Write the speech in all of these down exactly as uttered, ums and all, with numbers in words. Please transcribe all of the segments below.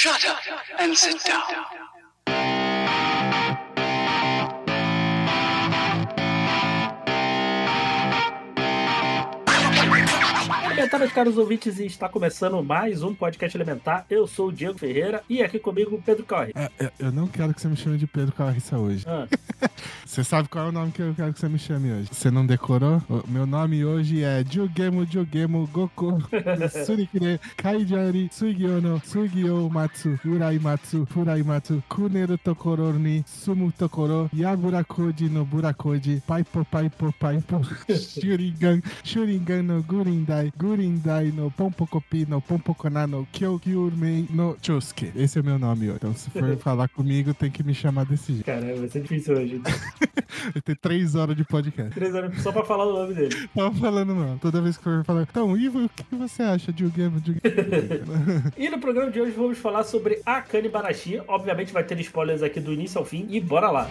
Shut up and sit down. Elementar, meus caros ouvintes, e está começando mais um podcast Elementar. Eu sou o Diego Ferreira e aqui comigo o Pedro Corre. É, eu, eu não quero que você me chame de Pedro Carriça hoje. Ah. Você sabe qual é o nome que eu quero que você me chame hoje? Você não decorou? O meu nome hoje é Jugemo Jugemo Goku Surikire Kaijari Sugiono Sugio Matsu Urai Matsu Furai Matsu Kuneru Tokoro ni Sumu Tokoro Yaburakoji no Burakoji Paipo Paipo Paipo Shurigan Shurigan no Gurindai Gurindai no Pompokopi no Pompokona no Kyogyurmei no Chosuke. Esse é meu nome hoje. Então se for falar comigo tem que me chamar desse jeito. Caramba, vai ser difícil hoje. Vai ter três horas de podcast. Três horas só pra falar o nome dele. Tava falando não. Toda vez que for falar. Então, Ivo, o que você acha de Jugemo Jugemo? E no programa de hoje vamos falar sobre Akane Banashi. Obviamente vai ter spoilers aqui do início ao fim. E bora lá.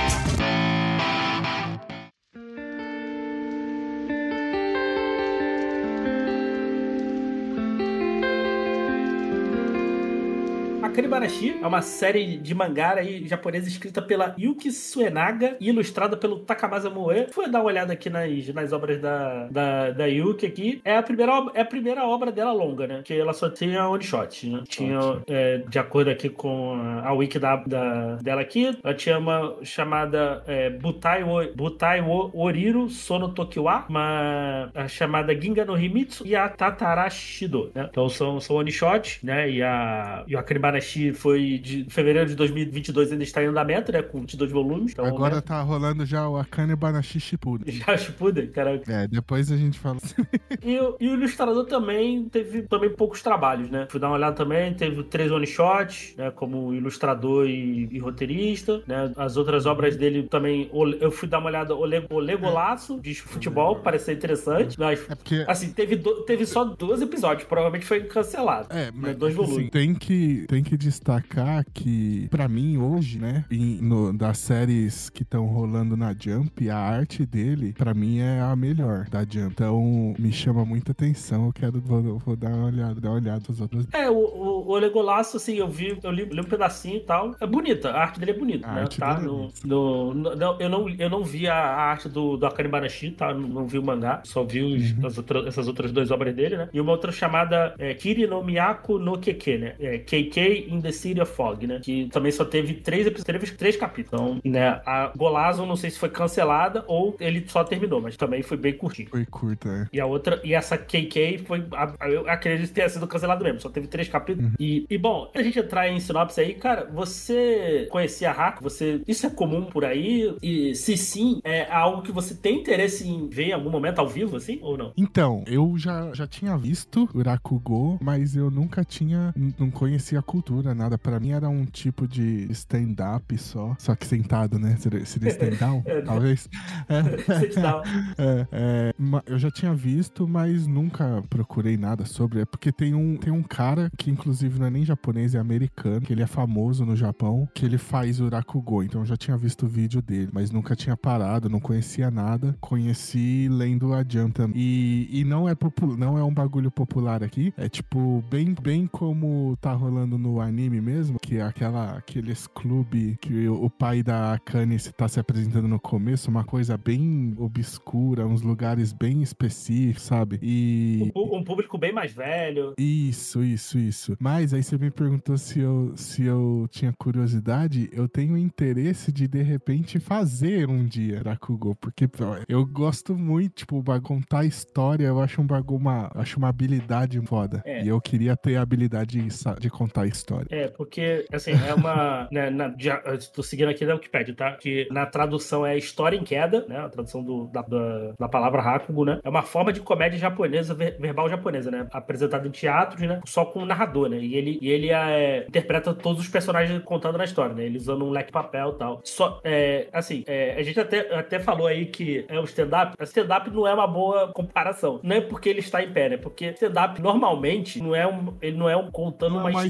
Akane Banashi é uma série de mangá aí, japonesa escrita pela Yuki Suenaga e ilustrada pelo Takamasa Moe. Fui dar uma olhada aqui nas, nas obras da, da, da Yuki aqui. É a, primeira, é a primeira obra dela longa, né? Que ela só tinha one shot, né? Tinha, é, de acordo aqui com a, a wiki da, da, dela aqui, ela tinha uma chamada é, Butai, o, Butai o Oriru Sono Tokiwa, uma a chamada Ginga no Himitsu e a Tatarashido, né? Então são, são one shot, né? E a, e a Akane Banashi foi de fevereiro de dois mil e vinte e dois, ainda está em andamento, né? Com vinte e dois volumes. Então, agora né? Tá rolando já o Akane Banashi Shippuden. Já Shippuden, cara. É, depois a gente fala. E, e o ilustrador também teve também poucos trabalhos, né? Fui dar uma olhada também, teve três one shots, né? Como ilustrador e, e roteirista, né? As outras obras dele também, eu fui dar uma olhada, o, Le, o Legolaço de futebol, pareceu interessante, mas é porque... assim, teve, do, teve só dois episódios, provavelmente foi cancelado. É, mas né? Dois é volumes. Assim, tem que tem que destacar que, pra mim, hoje, né, em, no, das séries que estão rolando na Jump, a arte dele, pra mim, é a melhor da Jump. Então, me chama muita atenção. Eu quero vou, vou dar uma olhada, dar uma olhada nas outras. É, o, o, o Legolaço, assim, eu vi, eu li, li um pedacinho e tal. É bonita, a arte dele é bonita, a né? Arte Tá dele no, é no, no, não, eu, não, eu não vi a, a arte do, do Akane Banashi, tá? Não, não vi o mangá, só vi os, uhum. as outras, essas outras duas obras dele, né? E uma outra chamada é, Kiri no Miyako no Keke, né? É, K K in the City of Fog, né? Que também só teve três episódios, três capítulos. Então, né? A Golazo, não sei se foi cancelada ou ele só terminou, mas também foi bem curtinho. Foi curta, é. E a outra, e essa K K foi, eu acredito que tenha sido cancelado mesmo, só teve três capítulos. Uhum. E, e, bom, a gente entrar em sinopse aí, cara, você conhecia a Haku? Você, isso é comum por aí? E se sim, é algo que você tem interesse em ver em algum momento ao vivo, assim, ou não? Então, eu já, já tinha visto o Rakugo, mas eu nunca tinha, não conhecia a cultura, nada. Pra mim era um tipo de stand-up só, só que sentado, né? Seria, seria stand-down, é, talvez. É, Sit-down. É, é, eu já tinha visto, mas nunca procurei nada sobre. É porque tem um, tem um cara que, inclusive, não é nem japonês, é americano, que ele é famoso no Japão, que ele faz o Rakugo. Então eu já tinha visto o vídeo dele, mas nunca tinha parado, não conhecia nada. Conheci lendo a Jump. E, e não, é popul- não é um bagulho popular aqui. É tipo, bem, bem como tá rolando no anime mesmo, que é aquela, aqueles clube que o, o pai da Akane tá se apresentando no começo, uma coisa bem obscura, uns lugares bem específicos, sabe? E... Um, um público bem mais velho. Isso, isso, isso. Mas aí você me perguntou se eu, se eu tinha curiosidade. Eu tenho interesse de, de repente, fazer um dia Rakugo, porque eu gosto muito, tipo, contar história, eu acho um bagulho, uma, acho uma habilidade foda. É. E eu queria ter a habilidade de, de contar história. É, porque, assim, é uma... né, na, já, tô seguindo aqui na Wikipedia, tá? Que na tradução é história em queda, né? A tradução do, da, da, da palavra Rakugo, né? É uma forma de comédia japonesa, ver, verbal japonesa, né? Apresentada em teatros, né? Só com o narrador, né? E ele, e ele é, interpreta todos os personagens contando na história, né? Ele usando um leque de papel e tal. Só, é, assim, é, a gente até, até falou aí que é o stand-up. Stand-up não é uma boa comparação. Não é porque ele está em pé, né? Porque stand-up, normalmente, não é um, ele não é um contando não uma, é uma história. história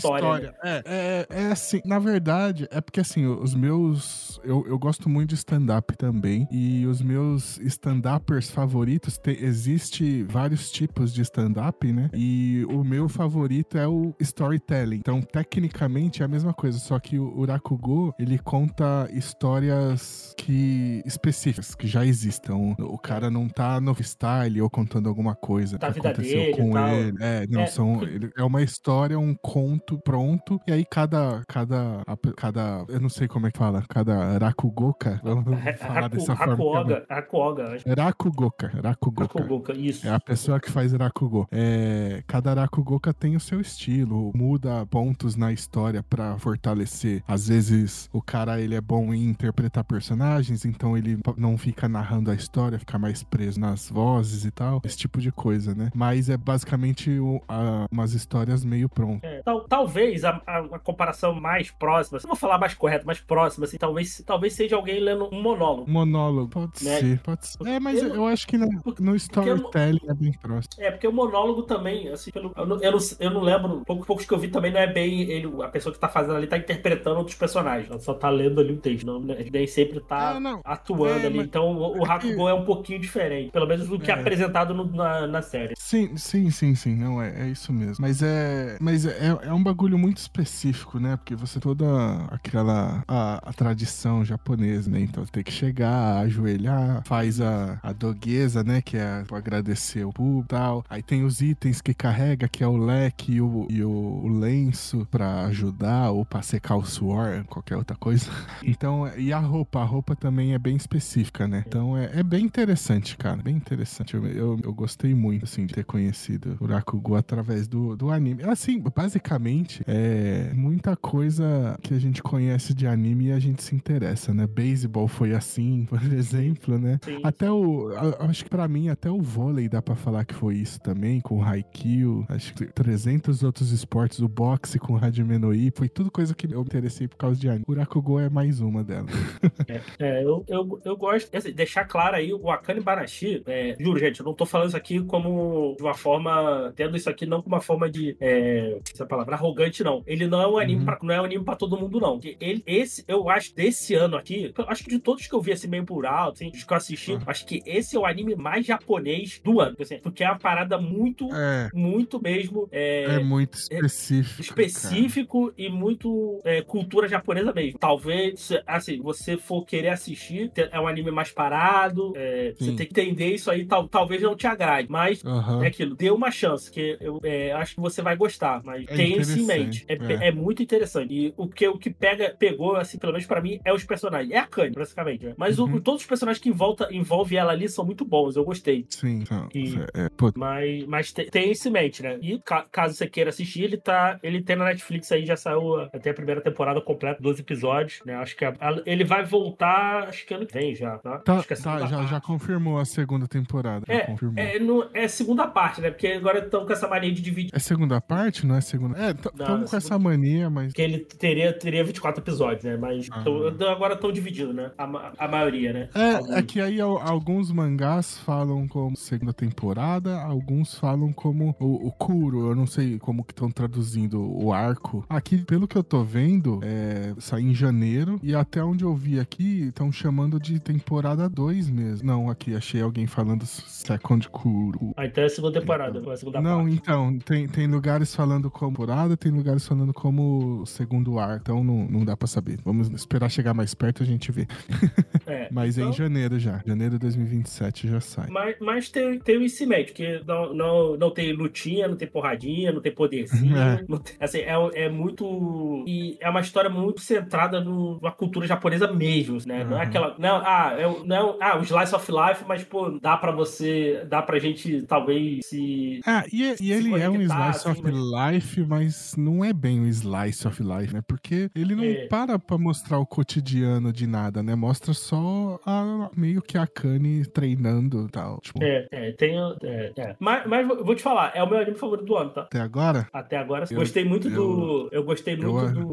Olha, é, é, é assim, na verdade, é porque assim, os meus. Eu, eu gosto muito de stand-up também. E os meus stand-uppers favoritos, te, existe vários tipos de stand-up, né? E o meu favorito é o storytelling. Então, tecnicamente é a mesma coisa, só que o Rakugo, ele conta histórias que específicas, que já existam. O cara não tá no freestyle ou contando alguma coisa Da que vida aconteceu dele e com tal. ele. É, não, É, são. por- ele- é uma história, um conto pronto. E aí cada. Cada. a- cada eu não sei como é que fala. Cada Rakugoka. Vamos falar Haku, dessa forma. que é mais- Hakuoga, Hakuoga, acho. Rakugoka. Rakugoka. Hakugoka, É a isso. pessoa que faz Rakugo. É, cada Rakugoka tem o seu estilo, muda pontos na história pra fortalecer. Às vezes o cara ele é bom em interpretar personagens, então ele não fica narrando a história, fica mais preso nas vozes e tal, esse tipo de coisa, né? Mas é basicamente o- a- umas histórias meio prontas. É, tal, talvez a, a, a comparação mais próxima, se eu vou falar mais correta, mais próxima, assim, talvez, talvez seja alguém lendo um monólogo. Monólogo, pode Né? ser, pode ser. É, mas Eu eu, não- acho que no, porque- no porque eu não- storytelling é bem próximo. É, porque o monólogo também, assim, pelo, eu, não, eu, não, eu não lembro, poucos, poucos que eu vi também não é bem ele, a pessoa que tá fazendo ali tá interpretando outros personagens, ela só tá lendo ali o texto, não, né, nem sempre tá É, não. atuando É, ali. mas- Então o, o é que- Hakugo é um pouquinho diferente, pelo menos do que é É. apresentado no- na, na série. Sim, sim, sim, sim, não, é, é isso mesmo. Mas é, mas é, é um bagulho muito específico, né? Porque você toda aquela, a, a tradição japonesa, né? Então tem que chegar, ajoelhar, faz a, a doguesa, né? Que é pra agradecer o público e tal. Aí tem os itens que carrega, que é o leque e o, e o, o lenço pra ajudar ou pra secar o suor, qualquer outra coisa. Então, e a roupa, a roupa também é bem específica, né? Então é, é bem interessante, cara, bem interessante. Eu, eu, eu gostei muito, assim, de ter conhecido o Rakugo através do, do anime. Assim, basicamente, é muita coisa que a gente conhece de anime e a gente se interessa, né? Baseball foi assim, por exemplo, né? Sim. Até o, a- acho que pra mim, até o vôlei dá pra falar que foi isso também, com o Haikyuu, acho que trezentos outros esportes, o boxe com o Hajime no Ippo, foi tudo coisa que eu me interessei por causa de anime. O Rakugo é mais uma delas. É, é, eu, eu, eu gosto, assim, deixar claro aí, o Akane Barashi, é, juro, gente, eu não tô falando isso aqui como de uma forma, tendo isso aqui não como uma forma de, é, essa palavra, arrogante, não. Ele não é um anime, Uhum. pra, não é um anime pra todo mundo, não. Porque Ele, esse, eu acho, desse ano aqui, eu acho que de todos que eu vi, assim, meio por alto, assim, dos que eu assisti, Uhum. acho que esse é o anime mais japonês do ano, assim, porque é uma parada muito, É, muito mesmo, é muito específico. específico e muito é, cultura japonesa mesmo. Talvez, assim, você for querer assistir, te- é um anime mais parado, é, você Sim. tem que entender isso aí, tal, talvez não te agrade, mas Cara. Aham. é aquilo, dê uma chance, que eu é, acho que você vai gostar, mas É tenha isso em mente. interessante, É, pe- é. é muito interessante. E o que, o que pega, pegou, assim, pelo menos pra mim, é os personagens. É a Kanye, basicamente. Né? Mas o- Uhum. todos os personagens que envolta, envolve ela ali são muito bons, eu gostei. Sim, então, E- é, pô, Mas, mas te- tem isso em mente, né? E ca- caso você queira assistir, ele tá. Ele tem na Netflix aí, já saiu até a primeira temporada completa, doze episódios, né? Acho que a- a- ele vai voltar, acho que ano que vem já, tá? tá, acho que é a tá, segunda já, já parte. confirmou a segunda temporada. Já É, confirmou. É, é, no, é segunda parte, né? Porque agora estão com essa mania de dividir. segunda parte, não é segunda? É, Não, estamos é com essa segunda- mania, mas. Porque ele teria, teria vinte e quatro episódios, né? Mas Ah. tão- agora estão dividindo, né? A, ma- a maioria, né? É, Alguns. é que aí al- alguns mangás falam como segunda temporada, alguns falam como o, o Kuro, eu não sei como que estão traduzindo o arco. Aqui, pelo que eu tô vendo, é, sai em janeiro, e até onde eu vi aqui, estão chamando de temporada dois mesmo. Não, aqui, achei alguém falando Second Kuro. Ah, então é a segunda temporada, a segunda Não, parte. então, tem, tem lugares falando como temporada, tem lugares falando como segundo arco, então não, não dá pra saber. Vamos esperar chegar mais perto e a gente vê. É, Mas é então- em janeiro já, janeiro de dois mil e vinte e sete já sai. Mas, mas tem, tem o ensinamento, que não, não, não tem lutinha, não tem porradinha, não tem poderzinho. É. Não tem- assim, é, é muito. E é uma história muito centrada no- numa cultura japonesa mesmo, né? Não é Uhum. aquela. Não, ah, é, o- não, é, ah, o Slice of Life, mas, pô, dá pra você. Dá pra gente, talvez, se. Ah, e, e ele é um conectar, slice assim, of mas- life, mas não é bem um slice of life, né? Porque ele não É. para pra mostrar o cotidiano de nada, né? Mostra só a, meio que a Kanye treinando e tal. Tipo, É, é, tem. É, é. Mas, mas vou vou te falar, é o meu anime favorito do ano, tá? até agora, Até agora. Eu- gostei muito eu- do. Eu gostei eu- muito do,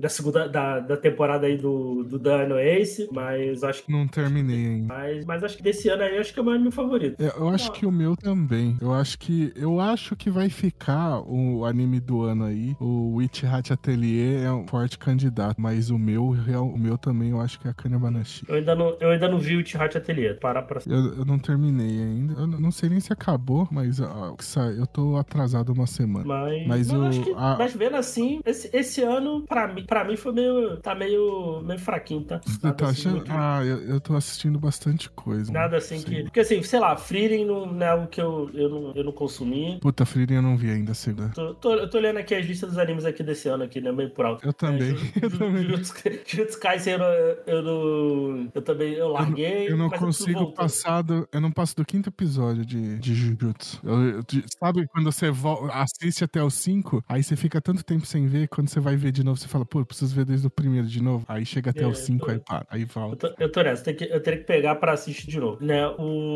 da segunda da, da temporada aí do, do Dano Ace, mas acho que. Não terminei ainda. Mas, mas acho que desse ano aí, acho que é o meu anime favorito. É, eu acho Não. que o meu também. Eu acho que eu acho que vai ficar o anime do ano aí. O Witch Hat Atelier é um forte candidato, mas o meu, real- o meu também eu acho que é a Kanebanashi. Eu ainda não, eu ainda não vi o T-Hat Atelier. Parar pra. Eu, eu não terminei ainda. Eu não sei nem se acabou, mas ó, que sa- eu tô atrasado uma semana. Mas, Mas mas o- acho que, a- mas vendo assim, esse, esse ano, pra mim, pra mim foi meio. Tá meio, meio fraquinho, tá? Você Nada tá assim, achando? muito- Ah, eu, eu tô assistindo bastante coisa. Nada assim Sei. que. Porque assim, sei lá, Frieren não, não é algo que eu, eu, não, eu não consumi. Puta, Frieren eu não vi ainda, segunda. Tô, tô, eu tô olhando aqui as listas dos animes aqui desse ano, aqui, né? Meio por alto. Eu também, É, Ju- eu Ju- também. Jujutsu Jujutsu Kaisen eu, não- eu não. Eu também. Eu larguei. Eu não mas eu preciso consigo voltar. passar do, eu não passo do quinto episódio de, de Jujutsu. Eu- eu- de- sabe quando você vo- assiste até o cinco, aí você fica tanto tempo sem ver, quando você vai ver de novo, você fala, pô, eu preciso ver desde o primeiro de novo. Aí chega até É, o cinco, tô- aí para, aí Eu volta. tô, eu tô nessa, tem que- eu teria que pegar pra assistir de novo, né?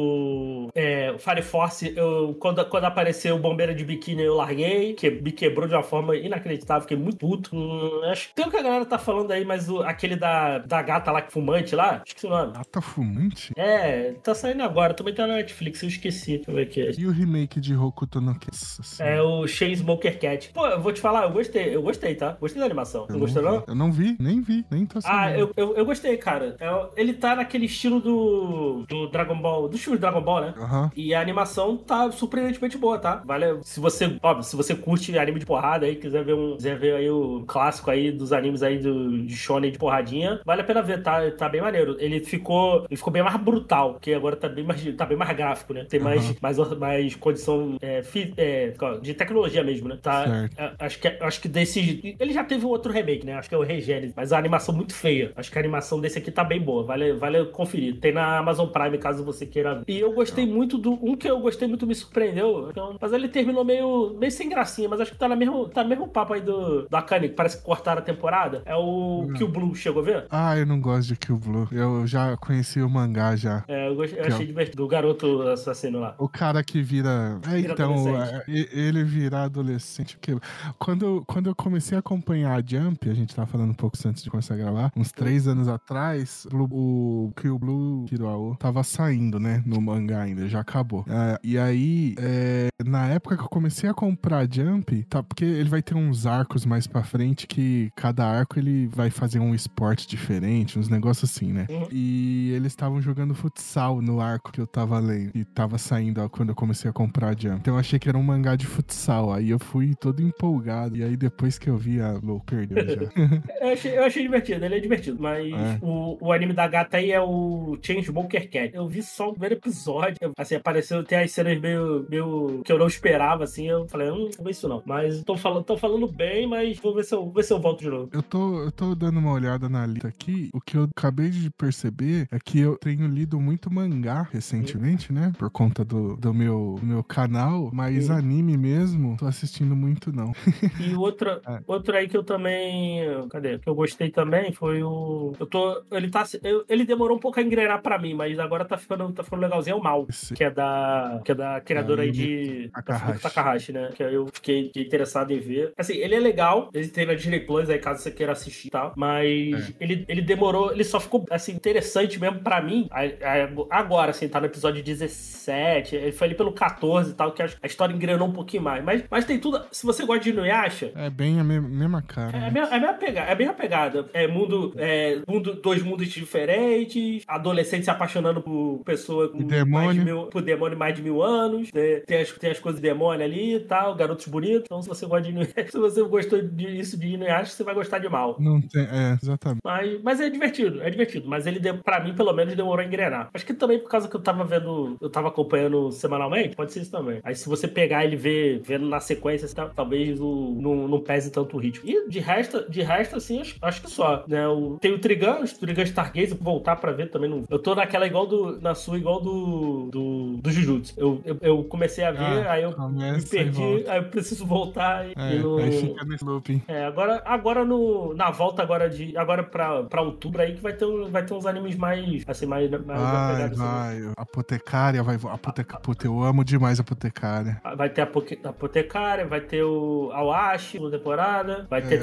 O, é, o Fire Force, eu, quando, quando apareceu o Bombeiro de Biquíni, eu larguei, que me quebrou de uma forma inacreditável, fiquei muito puto. Hum, acho que tem o que a galera tá falando aí, mas o- aquele da, da gata lá, fumante lá, esqueci o nome. Gata fumante? É, tá saindo agora, também tá na Netflix, eu esqueci. Deixa eu ver aqui. E o remake de Hokuto no Ken? Nossa Senhora. É o Chain Smoker Cat. Pô, eu vou te falar, eu gostei, eu gostei, tá? Gostei da animação. Eu Não gostou, vi. não? Eu não vi, nem vi, nem tô sabendo. Ah, eu, eu, eu gostei, cara. É, ele tá naquele estilo do, do Dragon Ball, do estilo de Dragon Ball, né? Aham. E a animação tá surpreendentemente boa, tá? Vale, se você, óbvio, se você curte anime de porrada aí, quiser ver um, quiser ver aí o clássico aí dos animes aí do, de shonen de porradinha, vale a pena ver, tá? Tá bem maneiro. Ele ficou, ele ficou bem mais brutal, porque agora tá bem mais, tá bem mais gráfico, né? Tem mais, Aham. mais, mais condição é, fi- é, de tecnologia mesmo, né? Tá? Certo. É, acho que, acho que desse, ele já teve um outro remake, né? Acho que é o Regênesis, mas a animação muito feia. Acho que a animação desse aqui tá bem boa, vale, vale conferir. Tem na Amazon Prime, caso você queira ver. E eu gostei muito do, um que eu gostei muito me surpreendeu, então, mas ele terminou meio, meio sem gracinha, mas acho que tá no mesmo, tá no mesmo papo aí do, do Akane, que parece que cortaram a temporada. É o Hum. Kill Blue, chegou a ver? Ah, eu não gosto de Kill Blue. Eu já conheci o mangá já. É, eu, gostei, eu Que é achei o- divertido, do garoto assassino lá. O cara que vira. É, Vira então, adolescente. é, e- ele virar adolescente. Porque quando, quando eu comecei a acompanhar a Jump, a gente tava falando um pouco antes de começar a gravar, uns três anos atrás, o, o Kill Blue Kiruao tava saindo, né? No mangá ainda, já acabou. É, e aí, é, na época que eu comecei a comprar a Jump, tá, porque ele vai ter uns arcos mais pra frente que cada arco ele vai fazer um esporte diferente, uns negócios assim, né? Uhum. E eles estavam jogando futsal no arco que eu tava lendo. E tava saindo ó, quando eu comecei a comprar a Jump. Então eu achei que era um mangá de futsal. Aí eu fui todo empolgado. E aí depois que eu vi, a Lou perdeu já. Eu achei, eu achei divertido, ele é divertido, mas É. o, o anime da gata aí é o Chainsmoker Cat. Eu vi só o primeiro episódio, assim, apareceu, tem as cenas meio, meio que eu não esperava, assim, eu falei, hum, não vou ver isso não. Mas tô falando, tô falando bem, mas vou ver se eu, vou ver se eu volto de novo. Eu tô, eu tô dando uma olhada na lista aqui. O que eu acabei de perceber é que eu tenho lido muito mangá recentemente, né? Por conta do, do meu, meu canal. Mas Sim. anime mesmo, tô assistindo muito não. E outra, É. outro aí que eu também, cadê? Que eu gostei também foi o, eu tô, ele tá, eu- ele demorou um pouco a engrenar pra mim, mas agora tá ficando, tá ficando legalzinho, é o Mal, Esse- que é da, que é da criadora aí de da Takahashi. Furuko Takahashi, né? Que eu fiquei, fiquei interessado em ver. Assim, ele é legal, ele tem na Disney Plus aí, caso você queira assistir e tal, mas É. ele, ele demorou, ele só ficou, assim, interessante mesmo pra mim, a- a- agora, assim, tá no episódio dezessete, ele foi ali pelo quatorze e tal, que a a história engrenou um pouquinho mais, mas, mas tem tudo, se você gosta de Inuyasha, É bem a me- mesma cara. é a né? mesma, é a mesma pegada, é a mesma pegada. É mundo, é mundo, dois mundos diferentes, adolescente se apaixonando por pessoa com E demônio. mais de mil, por demônio mais de mil anos, né? Tem as, tem as coisas de demônio ali e tal, garotos bonitos. Então, se você gosta de Inuyasha, se você gostou disso de Inuyasha, você vai gostar de Mal. Não tem, é, exatamente. Mas, mas é divertido, é divertido. Mas ele, de- pra mim, pelo menos, demorou a engrenar. Acho que também por causa que eu tava vendo, eu tava acompanhando semanalmente, pode ser isso também. Aí se você pegar ele ver, vendo na sequência, tá, talvez o, não, não pese tanto o ritmo. E de resto, de resto assim, acho, acho que só. Né? O, tem o Trigun, o Trigun Stargazer, vou voltar pra ver também. Não, eu tô naquela igual do, na sua, igual do, do, do Jujutsu. Eu, eu, eu comecei a ver, Ah, aí eu começa me e perdi, volta. aí eu preciso voltar e, É, e não... aí fica nesse looping. É, agora, agora no, na volta agora de agora pra, pra outubro aí que vai ter, um- vai ter uns animes mais assim, mais, mais Vai, pegados, assim. vai. Apotecária vai. Apoteca... Puta, eu amo demais Apotecária. Vai ter a Poke- a Apotecária, vai ter o Awashi, segunda temporada, vai ter É. a terceira, te-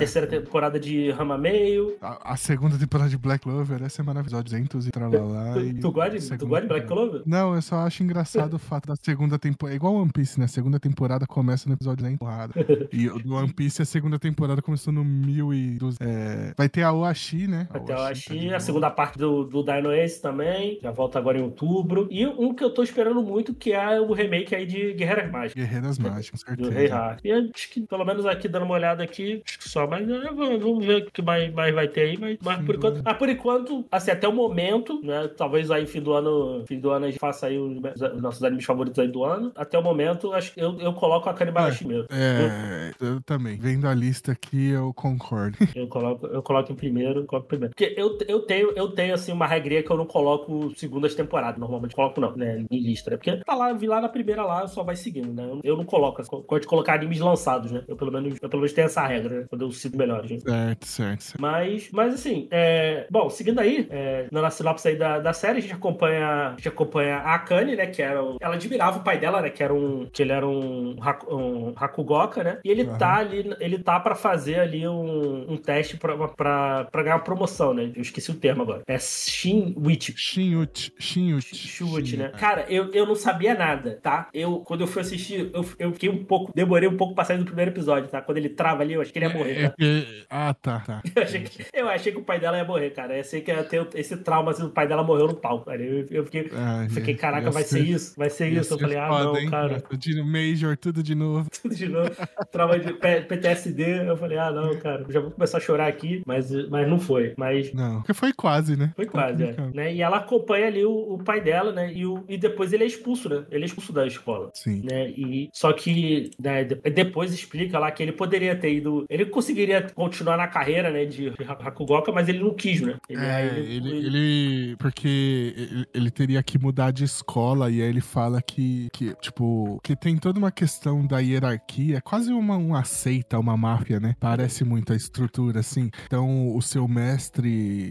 temporada de Rama Meio. A, a segunda temporada de Black Clover, essa é maravilhosa, duzentos e tralalá. Tu, e tu, gosta de, tu gosta de Black Clover? Não, eu só acho engraçado o fato da segunda temporada. É igual One Piece, né? A segunda temporada começa no episódio cem porrada. E o do One Piece, a segunda temporada começou no mil e duzentos. É... Vai ter a Oashi, né? Vai ter a Oashi, tá a segunda parte do, do Dino Ace também. Já volta agora em outubro. E um que eu tô esperando muito, que é o remake aí de Guerreiras Mágicas. Guerreiras Mágicas, com certeza. Do Rei Har. E acho que, pelo menos aqui, dando uma olhada aqui, acho que só, mas né, vamos ver o que mais, mais vai ter aí. Mas, mas por enquanto, ah, por enquanto, assim, até o momento, né? Talvez aí fim do ano, fim do ano a gente faça aí os, os nossos animes favoritos aí do ano. Até o momento, acho que eu, eu coloco a Kanibarashi mesmo. É, eu, eu também. Vendo a lista aqui, eu concordo. Eu coloco, eu coloco em primeiro, eu coloco em primeiro. Porque eu, eu tenho, eu tenho, assim, uma regrinha que eu não coloco segundas temporadas. Normalmente coloco, não, né? Em lista, né? Porque tá lá, vi lá na primeira lá, só vai seguindo, né? Eu, eu não coloco, eu gosto de colocar animes lançados, né? Eu pelo menos, eu pelo menos tenho essa regra, né? Quando eu cito melhor, gente. Certo, certo, certo. Mas, mas assim, é... bom, seguindo aí, é... na sinopse aí da, da série, a gente acompanha, a gente acompanha a Akane, né? Que era um... ela admirava o pai dela, né? Que era um, que ele era um, um Hakugoka, né? E ele uhum. tá ali, ele tá pra fazer ali um, um teste pra, pra, pra ganhar uma promoção, né? Eu esqueci o termo agora. É Shinwich. Shinwich. Shinwich. Shinwich, né? Cara, eu, eu não sabia nada, tá? Eu, quando eu fui assistir, eu, eu fiquei um pouco, demorei um pouco pra sair do primeiro episódio, tá? Quando ele trava ali, eu achei que ele ia morrer, tá? É, é, ah, tá, tá. Eu achei, que, eu achei que o pai dela ia morrer, cara. Eu sei que ia ter esse trauma assim, o pai dela morreu no pau, cara. Eu, eu fiquei, ah, fiquei, caraca, vai ser, ser isso? Vai ser isso? Eu falei, ah, foda, não, hein? cara. De Major, tudo de novo. Tudo de novo. Trauma de P T S D. Eu falei, ah, não, cara. Já vou começar a chorar aqui, mas, mas não foi. Mas... Não, porque foi quase, né? Foi quase, é. Né? E ela acompanha ali o, o pai dela, né? E, o, e depois ele é expulso, né? Ele é expulso da escola. Sim. Né? E, só que né, depois explica lá que ele poderia ter ido... Ele conseguiria continuar na carreira, né? De Hakugoka, mas ele não quis, né? Ele, é, aí ele, ele, ele... ele... Porque ele, ele teria que mudar de escola e aí ele fala que, que tipo, que tem toda uma questão da hierarquia, quase uma, uma seita, uma máfia, né? Parece muito a estrutura, assim. Então, o seu mestre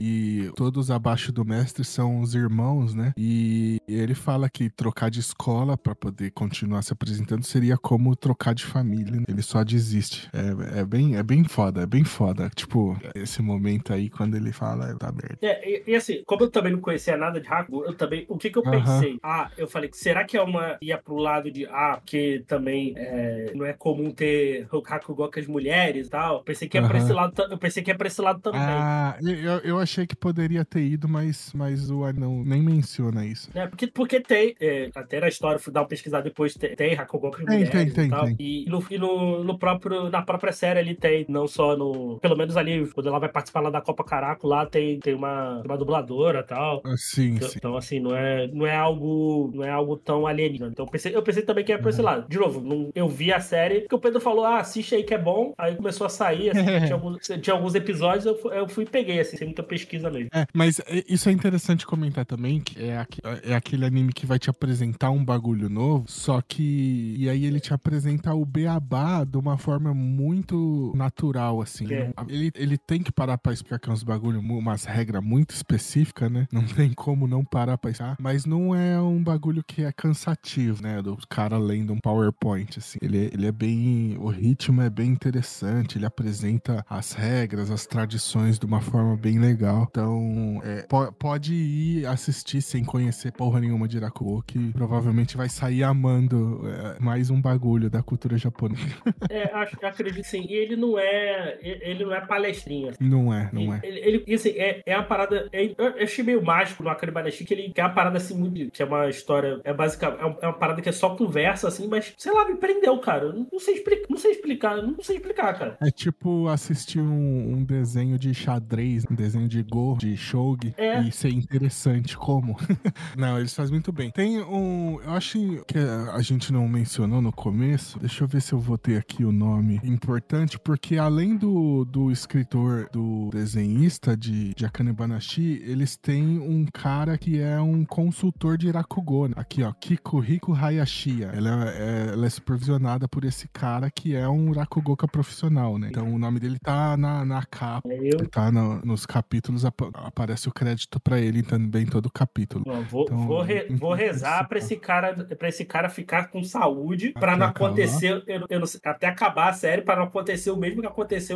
e todos abaixo do mestre são os irmãos, né? E ele fala que trocar de escola pra poder continuar se apresentando seria como trocar de família, né? Ele só desiste. É, é, bem, é bem foda, é bem foda. Tipo, esse momento aí, quando ele fala, tá merda. É, e, e assim, como eu também não conhecia nada de Haku, eu também, o que que eu pensei? Uh-huh. Ah, eu falei, será que é uma, ia pro lado de, ah, porque também é, não é comum ter Hakugokas mulheres e tal. Pensei que ia uh-huh. pra esse lado, eu pensei que ia pra esse lado também. Ah, eu, eu achei que poderia ter ido, mas, mas o não nem menciona isso. É, porque, porque tem, é, até na história, fui dar uma pesquisada depois, tem, tem Hakugokas mulheres tem, tem, e tal. Tem. E, no, e no, no próprio, na própria série ali tem, não só no, pelo menos ali, quando ela vai participar lá da Copa Caraco, lá tem, tem uma, uma dubladora e tal. Ah, sim, então, sim. Então, assim, não é, não é algo, não é algo tão alienígena. Então, eu pensei, eu pensei também que ia pra esse lado. De novo, não, eu vi a série, porque o Pedro falou, ah, assiste aí que é bom. Aí começou a sair, assim, tinha, alguns, tinha alguns episódios, eu fui, eu fui e peguei, assim, sem muita pesquisa mesmo. É, mas isso é interessante comentar também, que é, aqu- é aquele anime que vai te apresentar um bagulho novo, só que... E aí ele te apresenta o beabá de uma forma muito natural, assim. É. Não- Ele, ele tem que parar pra explicar uns bagulho, umas regras muito específicas, né? Não tem como não parar pra explicar. Mas não é um bagulho que é cansativo, né? Do cara lendo um PowerPoint, assim. Ele, é- ele é bem... O ritmo é bem interessante, ele apresenta as regras, as tradições de uma forma bem legal. Então, é, po- pode ir assistir sem conhecer porra nenhuma de Irakugo, que provavelmente vai sair amando é, mais um bagulho da cultura japonesa. É, acho, acredito sim. E ele não é, ele não é palestrinha. Não é, não é. Ele, ele, ele assim, é, é uma parada. É, eu achei meio mágico no Akane Banashi, que ele que é uma parada assim, muito. Que é uma história. É basicamente. É, é uma parada que é só conversa, assim, mas, sei lá, me prendeu, cara. Não, não sei explicar, não sei explicar, não sei explicar, cara. É tipo assistir um, um desenho de xadrez, um desenho de Go, de Shogi, É. e ser interessante. Como? Não, eles fazem muito bem. Tem um. Eu acho que a gente não mencionou no começo. Deixa eu ver se eu vou ter aqui o nome importante, porque além do, do escritor, do desenhista de, de Akane Banashi, eles têm um cara que é um consultor de Irakugo, né? Aqui, ó, Kikuhiko Hayashiya. Ela é, ela é supervisionada por esse cara que é um Irakugoka profissional, né? Então o nome dele tá na, na capa, É eu. tá no- nos capítulos, ap- aparece o crédito pra ele também todo o capítulo. Ó, vou, Então, vou, re- vou rezar pra esse cara, pra esse cara ficar com saúde, pra Até não acabar. acontecer, eu, eu não sei, até acabar a série, pra não acontecer o mesmo que aconteceu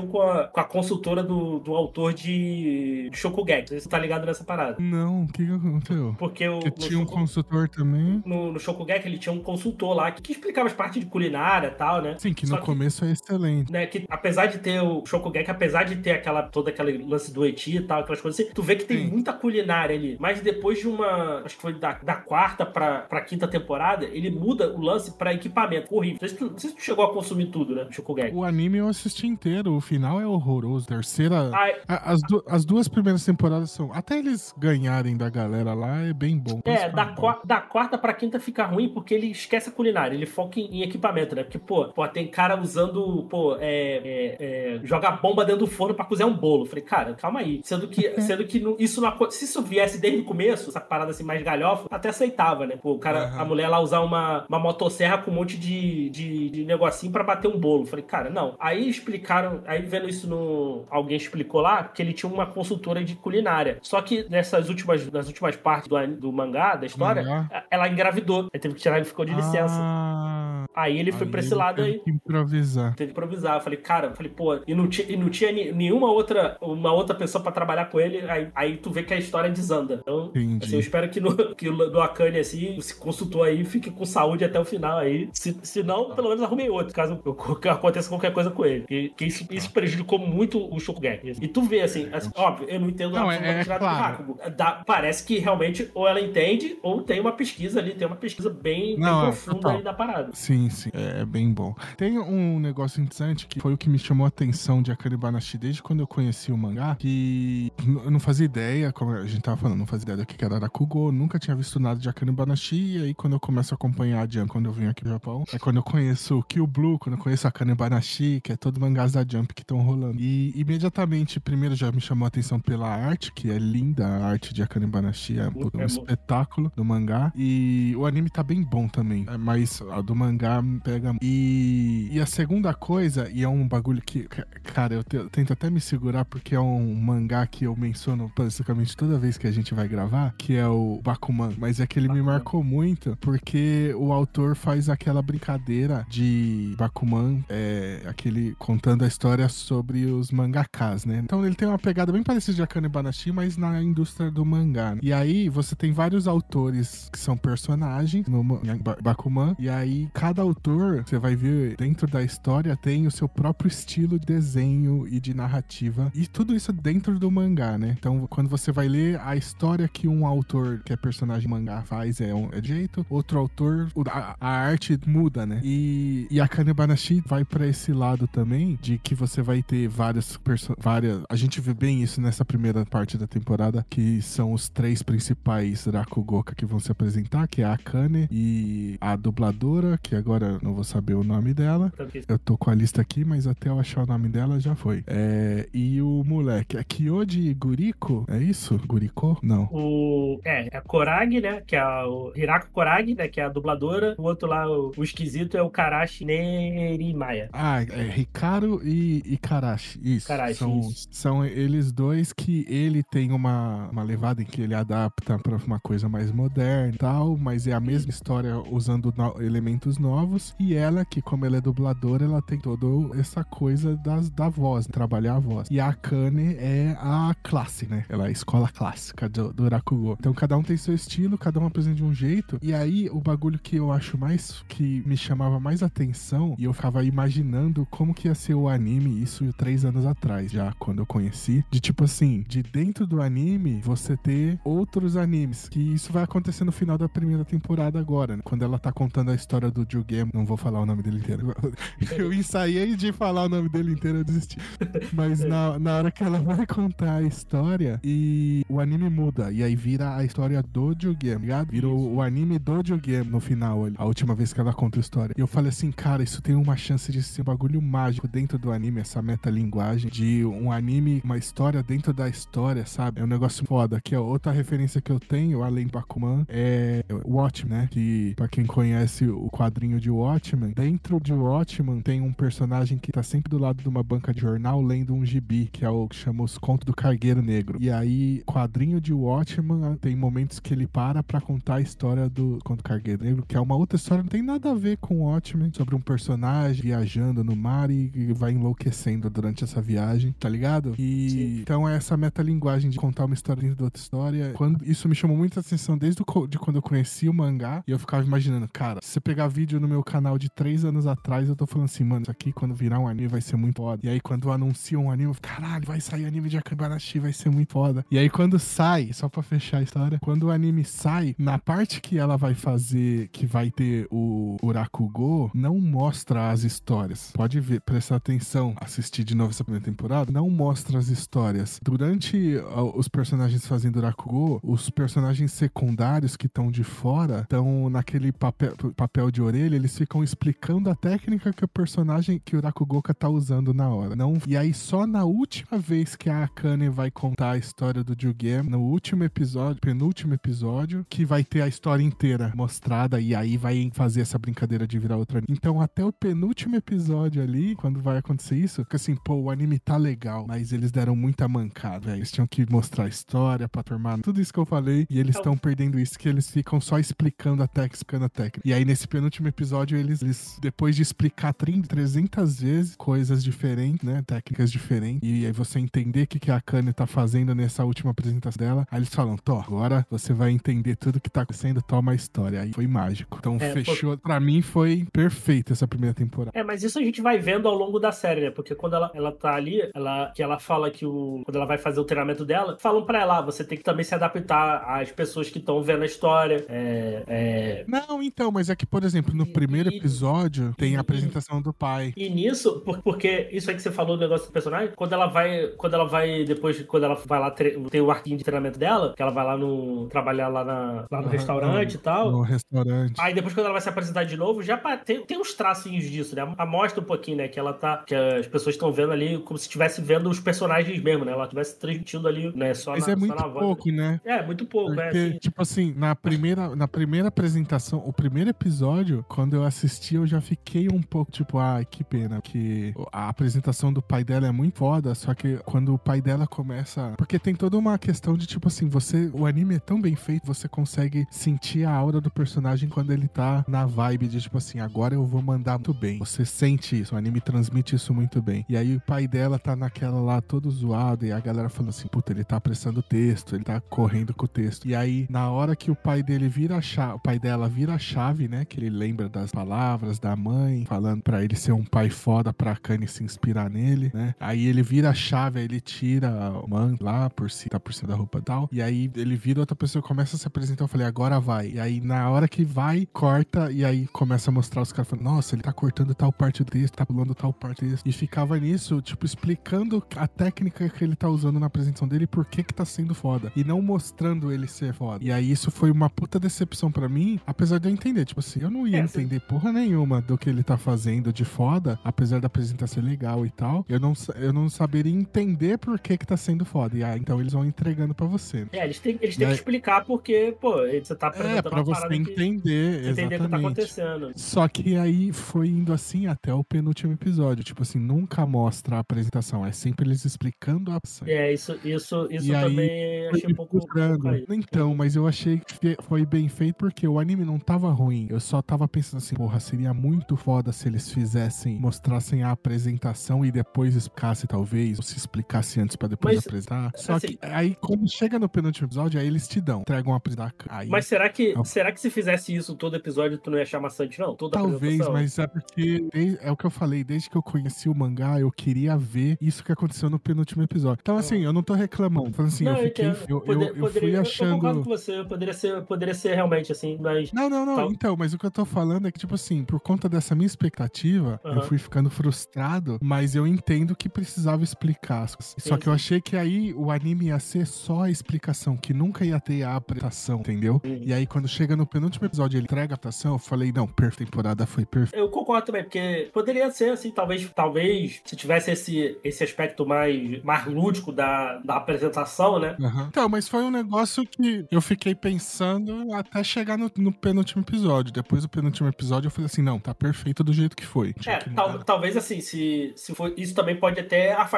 com a, com a consultora do, do autor de, de Shokugeki. Não sei se você tá ligado nessa parada. Não, o que que aconteceu? Porque o, Porque no tinha um Shoku- consultor também. No, no Shokugeki ele tinha um consultor lá que, que explicava as partes de culinária e tal, né? Sim, que Só no começo é excelente. né, que apesar de ter o Shokugeki, apesar de ter aquela, todo aquele lance do eti e tal, aquelas coisas assim, tu vê que tem Sim. muita culinária ali. Mas depois de uma, acho que foi da, da quarta pra, pra quinta temporada, ele muda o lance pra equipamento. Horrível. Não sei se tu, não sei se tu chegou a consumir tudo, né, Shokugeki. O anime eu assisti inteiro, o final é horroroso. Terceira. Ai, a- As, du- as duas primeiras temporadas são. Até eles ganharem da galera lá, é bem bom. É, Isso da, tá bom. qua- da quarta pra quinta fica ruim porque ele esquece a culinária, ele foca em, em equipamento, né? Porque, pô, pô, tem cara usando, pô, é, é, é, jogar bomba dentro do forno pra cozinhar um bolo. Falei, cara, calma aí. Sendo que, sendo que no- isso não, aco- se isso viesse desde o começo, essa parada assim mais galhofa, até aceitava, né? Pô, o cara, Aham. a mulher lá usar uma, uma motosserra com um monte de, de, de negocinho pra bater um bolo. Falei, cara, não. Aí explicaram, aí vendo isso no. Alguém explicou lá que ele tinha uma consultora de culinária. Só que nessas últimas, nas últimas partes do, an- do mangá, da história, Mangá? ela engravidou. Aí teve que tirar, ele ficou de licença. Ah, Aí ele foi aí pra esse ele lado teve aí. que improvisar. Teve que improvisar. Eu falei, cara, eu falei, pô, e não tinha, e não tinha ni- nenhuma outra, uma outra pessoa pra trabalhar com ele, aí, aí tu vê que a história desanda. Então, Entendi. assim, eu espero que, no, que o do Akane, assim, se consultou aí, fique com saúde até o final aí. Se, se não, pelo menos arrumei outro, caso eu- que aconteça qualquer coisa com ele. Que, que isso, isso prejudicou muito o Shokugeki. E tu vê, assim, assim, óbvio, eu não entendo Não, é- absolutamente é nada claro. do Hakugo. Dá- parece que realmente ou ela entende, ou tem uma pesquisa ali, tem uma pesquisa bem, bem Não, é, profunda total. aí da parada. Sim, sim, é, é bem bom. Tem um negócio interessante que foi o que me chamou a atenção de Akane Banashi desde quando eu conheci o mangá, que n- eu não fazia ideia, como a gente tava falando, não fazia ideia do que era Rakugo, nunca tinha visto nada de Akane Banashi, e aí quando eu começo a acompanhar a Jump, quando eu venho aqui no Japão, é quando eu conheço o Kill Blue, quando eu conheço Akane Banashi, que é todo mangás da Jump que estão rolando. E imediatamente, primeiro já me chamou a atenção pela arte, que é linda, a arte de Akane Banashi, é um, É um mo- espetáculo do mangá, e o anime tá bem bom também, é, mas a do mangá me pega. E, e a segunda coisa, e é um bagulho que, ca- cara, eu, te- eu tento até me segurar porque é um mangá que eu menciono basicamente toda vez que a gente vai gravar, que é o Bakuman, mas é que ele me Bakuman. marcou muito porque o autor faz aquela brincadeira de Bakuman, é, aquele contando a história sobre os mangakas, né? Então ele tem uma pegada bem parecida de Akane Banashi, mas na indústria do mangá, né? E aí você tem vários autores que são personagens no ma- em Ba- Bakuman, e aí cada autor, você vai ver dentro da história, tem o seu próprio estilo de desenho e de narrativa, e tudo isso dentro do mangá, né? Então quando você vai ler a história que um autor, que é personagem mangá, faz é um é de jeito, outro autor, o- a, a arte muda, né? E, e a Akane Banashi vai pra esse lado também, de que você vai ter várias, perso- várias. A gente vê bem isso nessa primeira parte da temporada, que são os três principais Rakugoka que vão se apresentar, que é a Akane e a dubladora, que agora não vou saber o nome dela. Então, que- Eu tô com a lista aqui, mas até eu achar o nome dela já foi. É, e o moleque, é Kyoji Guriko? É isso? Guriko? Não. O, é, é a Koragi, né? Que é o Hirako Koragi, né? Que é a dubladora. O outro lá, o, o esquisito, é o Karashi Nerimaya. Ah, é Hikaru e, e Karashi. Isso. Karashi, são, isso. são eles dois que ele tem uma, uma levada em que ele adapta pra uma coisa mais moderna e tal, mas é a mesma história usando no- elementos novos. E ela, que como ela é dubladora, ela tem toda essa coisa das, da voz, trabalhar a voz. E a Akane é a classe, né? Ela é a escola clássica do, do Rakugo. Então cada um tem seu estilo, cada um apresenta de um jeito. E aí o bagulho que eu acho mais, que me chamava mais atenção, e eu ficava imaginando como que ia ser o anime, isso três anos atrás, já quando eu conheci, de tipo assim, de dentro do anime, você ter outros animes, que isso vai acontecer no final da primeira temporada agora, né? Quando ela tá contando a história do Jugame, não vou falar o nome dele inteiro. Eu ensaiei de falar o nome dele inteiro, eu desisti. Mas na, na hora que ela vai contar a história, e o anime muda, e aí vira a história do Jugame, ligado? Vira o, o anime do Jugame no final, ali, a última vez que ela conta a história. E eu falei assim, cara, isso tem uma chance de ser um bagulho mágico dentro do anime, essa metalinguagem de um anime, uma história dentro da história, sabe? É um negócio foda. Que é outra referência que eu tenho, além do Bakuman, é Watchmen, né? Que, pra quem conhece o quadrinho de Watchmen, dentro de Watchmen tem um personagem que tá sempre do lado de uma banca de jornal lendo um gibi, que é o chama Os Contos do Cargueiro Negro. E aí, quadrinho de Watchmen, tem momentos que ele para pra contar a história do Conto do Cargueiro Negro, que é uma outra história, não tem nada a ver com Watchmen, sobre um personagem viajando no mar e, e vai enlouquecendo durante essa viagem, tá ligado? E Sim. então é essa metalinguagem de contar uma história dentro da outra história. Quando, isso me chamou muita atenção desde o, de quando eu conheci o mangá, e eu ficava imaginando, cara, se você pegar vídeo no meu canal de três anos atrás, eu tô falando assim, mano, isso aqui quando virar um anime vai ser muito foda. E aí quando anunciam um anime, eu fico, caralho, vai sair anime de Akibarashi, vai ser muito foda. E aí quando sai, só pra fechar a história, quando o anime sai, na parte que ela vai fazer, que vai ter o Urakugo, não mostra as histórias. Pode ver, prestar atenção, assistir de novo essa primeira temporada, não mostra as histórias. Durante uh, os personagens fazendo Urakugo, os personagens secundários que estão de fora, estão naquele papel, papel de orelha, eles ficam explicando a técnica que o personagem, que o Urakugoka tá usando na hora. Não, e aí só na última vez que a Akane vai contar a história do Jugem, no último episódio, penúltimo episódio, que vai ter a história inteira mostrada e aí vai fazer essa brincadeira de virar outra anime. Então até o penúltimo episódio ali, quando vai acontecer isso, fica assim, pô, o anime tá legal, mas eles deram muita mancada, velho. Eles tinham que mostrar a história pra turma, tudo isso que eu falei, e eles estão perdendo isso, que eles ficam só explicando a técnica, explicando a técnica. E aí nesse penúltimo episódio, eles, eles depois de explicar trezentas vezes coisas diferentes, né, técnicas diferentes, e aí você entender o que, que a Akane tá fazendo nessa última apresentação dela, aí eles falam, Tó, agora você vai entender tudo que tá acontecendo, toma a história. Aí foi mágico. Então é, fechou, por... pra mim foi perfeito essa primeira temporada. É, mas isso a gente vai vendo ao longo da série, né, porque quando ela, ela tá ali, ela, que ela fala que o, quando ela vai fazer o treinamento dela, falam pra ela, você tem que também se adaptar às pessoas que estão vendo a história. É, é... Não, então, mas é que, por exemplo, no primeiro e, episódio tem e, a apresentação do pai. E nisso, porque isso aí que você falou do negócio do personagem, quando ela vai, quando ela vai depois, quando ela vai lá, tem o arquinho de treinamento dela, que ela vai lá no, trabalhar lá, na, lá no uhum, restaurante no, e tal. No restaurante. Aí depois quando ela vai se apresentar de novo, já tem, tem uns tracinhos disso, né? Mostra um pouquinho, né? Que ela tá, que as pessoas estão vendo ali como se estivesse vendo os personagens mesmo, né? Ela estivesse transmitindo ali, né? Só Mas na, é muito só na voz, pouco, né? É, muito pouco, Porque, é assim. tipo assim, na primeira, na primeira apresentação, o primeiro episódio, quando eu assisti, eu já fiquei um pouco, tipo, ai, que pena, que a apresentação do pai dela é muito foda, só que quando o pai dela começa... Porque tem toda uma questão de, tipo assim, você... O anime é tão bem feito, você consegue sentir a aura do personagem quando ele tá na vibe de, tipo assim, agora eu vou mandar muito bem. Você sente isso, o anime transmite isso muito bem. E aí o pai dela tá naquela lá, todo zoado, e a galera falando assim, puta, ele tá apressando o texto, ele tá correndo com o texto. E aí, na hora que o pai dele vira a chave, o pai dela vira a chave, né, que ele lembra das palavras da mãe, falando pra ele ser um pai foda pra Akane se inspirar nele, né? Aí ele vira a chave, aí ele tira o manto lá, por si, tá por cima da roupa e tal, e aí ele vira outra pessoa, começa a se apresentar, eu falei, agora vai. E aí, na hora que vai, corta, e aí começa a mostrar os caras falando, nossa, ele tá cortando tal parte do texto, tá pulando tal parte do texto. E ficava nisso, tipo, explicando a técnica que ele tá usando na apresentação dele e por que que tá sendo foda. E não mostrando ele ser foda. E aí isso foi uma puta decepção pra mim, apesar de eu entender, tipo assim, eu não ia é, entender porra nenhuma do que ele tá fazendo de foda, apesar da apresentação ser legal e tal, eu não, eu não saberia entender por que que tá sendo foda. E aí, então eles vão entregando pra você. É, eles têm, eles têm aí, que explicar porque, pô, você tá apresentando é, pra uma você parada entender, que, entender o que tá acontecendo. Só que aí foi indo assim até o penúltimo episódio, tipo assim, nunca mostra a apresentação, é sempre eles explicando a ação. É, isso, isso, isso e também aí, achei um pouco, pouco Então, mas eu achei que foi bem feito porque o anime não tava ruim. Eu só tava pensando assim, porra, seria muito foda se eles fizessem, mostrassem a apresentação e depois explicasse talvez, ou se explicasse antes pra depois mas, apresentar. Só assim, que aí, quando chega no penúltimo episódio, aí eles te dão, entregam a apresentação. Aí, mas será que, eu... será que se fizesse isso todo episódio, tu não ia achar maçante, não? Toda talvez, mas é porque, é o que eu falei, desde que eu conheci o mangá, eu queria ver isso que aconteceu no penúltimo episódio. Então, assim, eu não tô reclamando. Falando assim, não, eu fiquei. Eu, Poder, eu, eu poderia, fui achando. Eu concordo com você, poderia ser, poderia ser realmente assim, mas. Não, não, não. Tal... Então, mas o que eu tô falando é que, tipo assim, por conta dessa minha expectativa, uhum. eu fui ficando frustrado, mas eu entendo que precisava explicar as coisas. Sim, Só que sim. eu achei que aí o anime ia ser só a explicação, que nunca ia ter a apresentação, entendeu? Sim. E aí, quando chega no penúltimo episódio ele entrega a apresentação, eu falei, não, perfeita temporada foi perfeita. Eu concordo também, porque poderia ser assim, talvez, talvez, se tivesse esse, esse aspecto mais, mais lúdico da, da apresentação, né? Uhum. Então, mas foi um negócio que eu fiquei pensando até chegar no, no penúltimo episódio. Depois do penúltimo episódio, eu falei assim, não, tá perfeito do jeito que foi. É, tal, talvez assim, se, se for, isso também pode até afastar algumas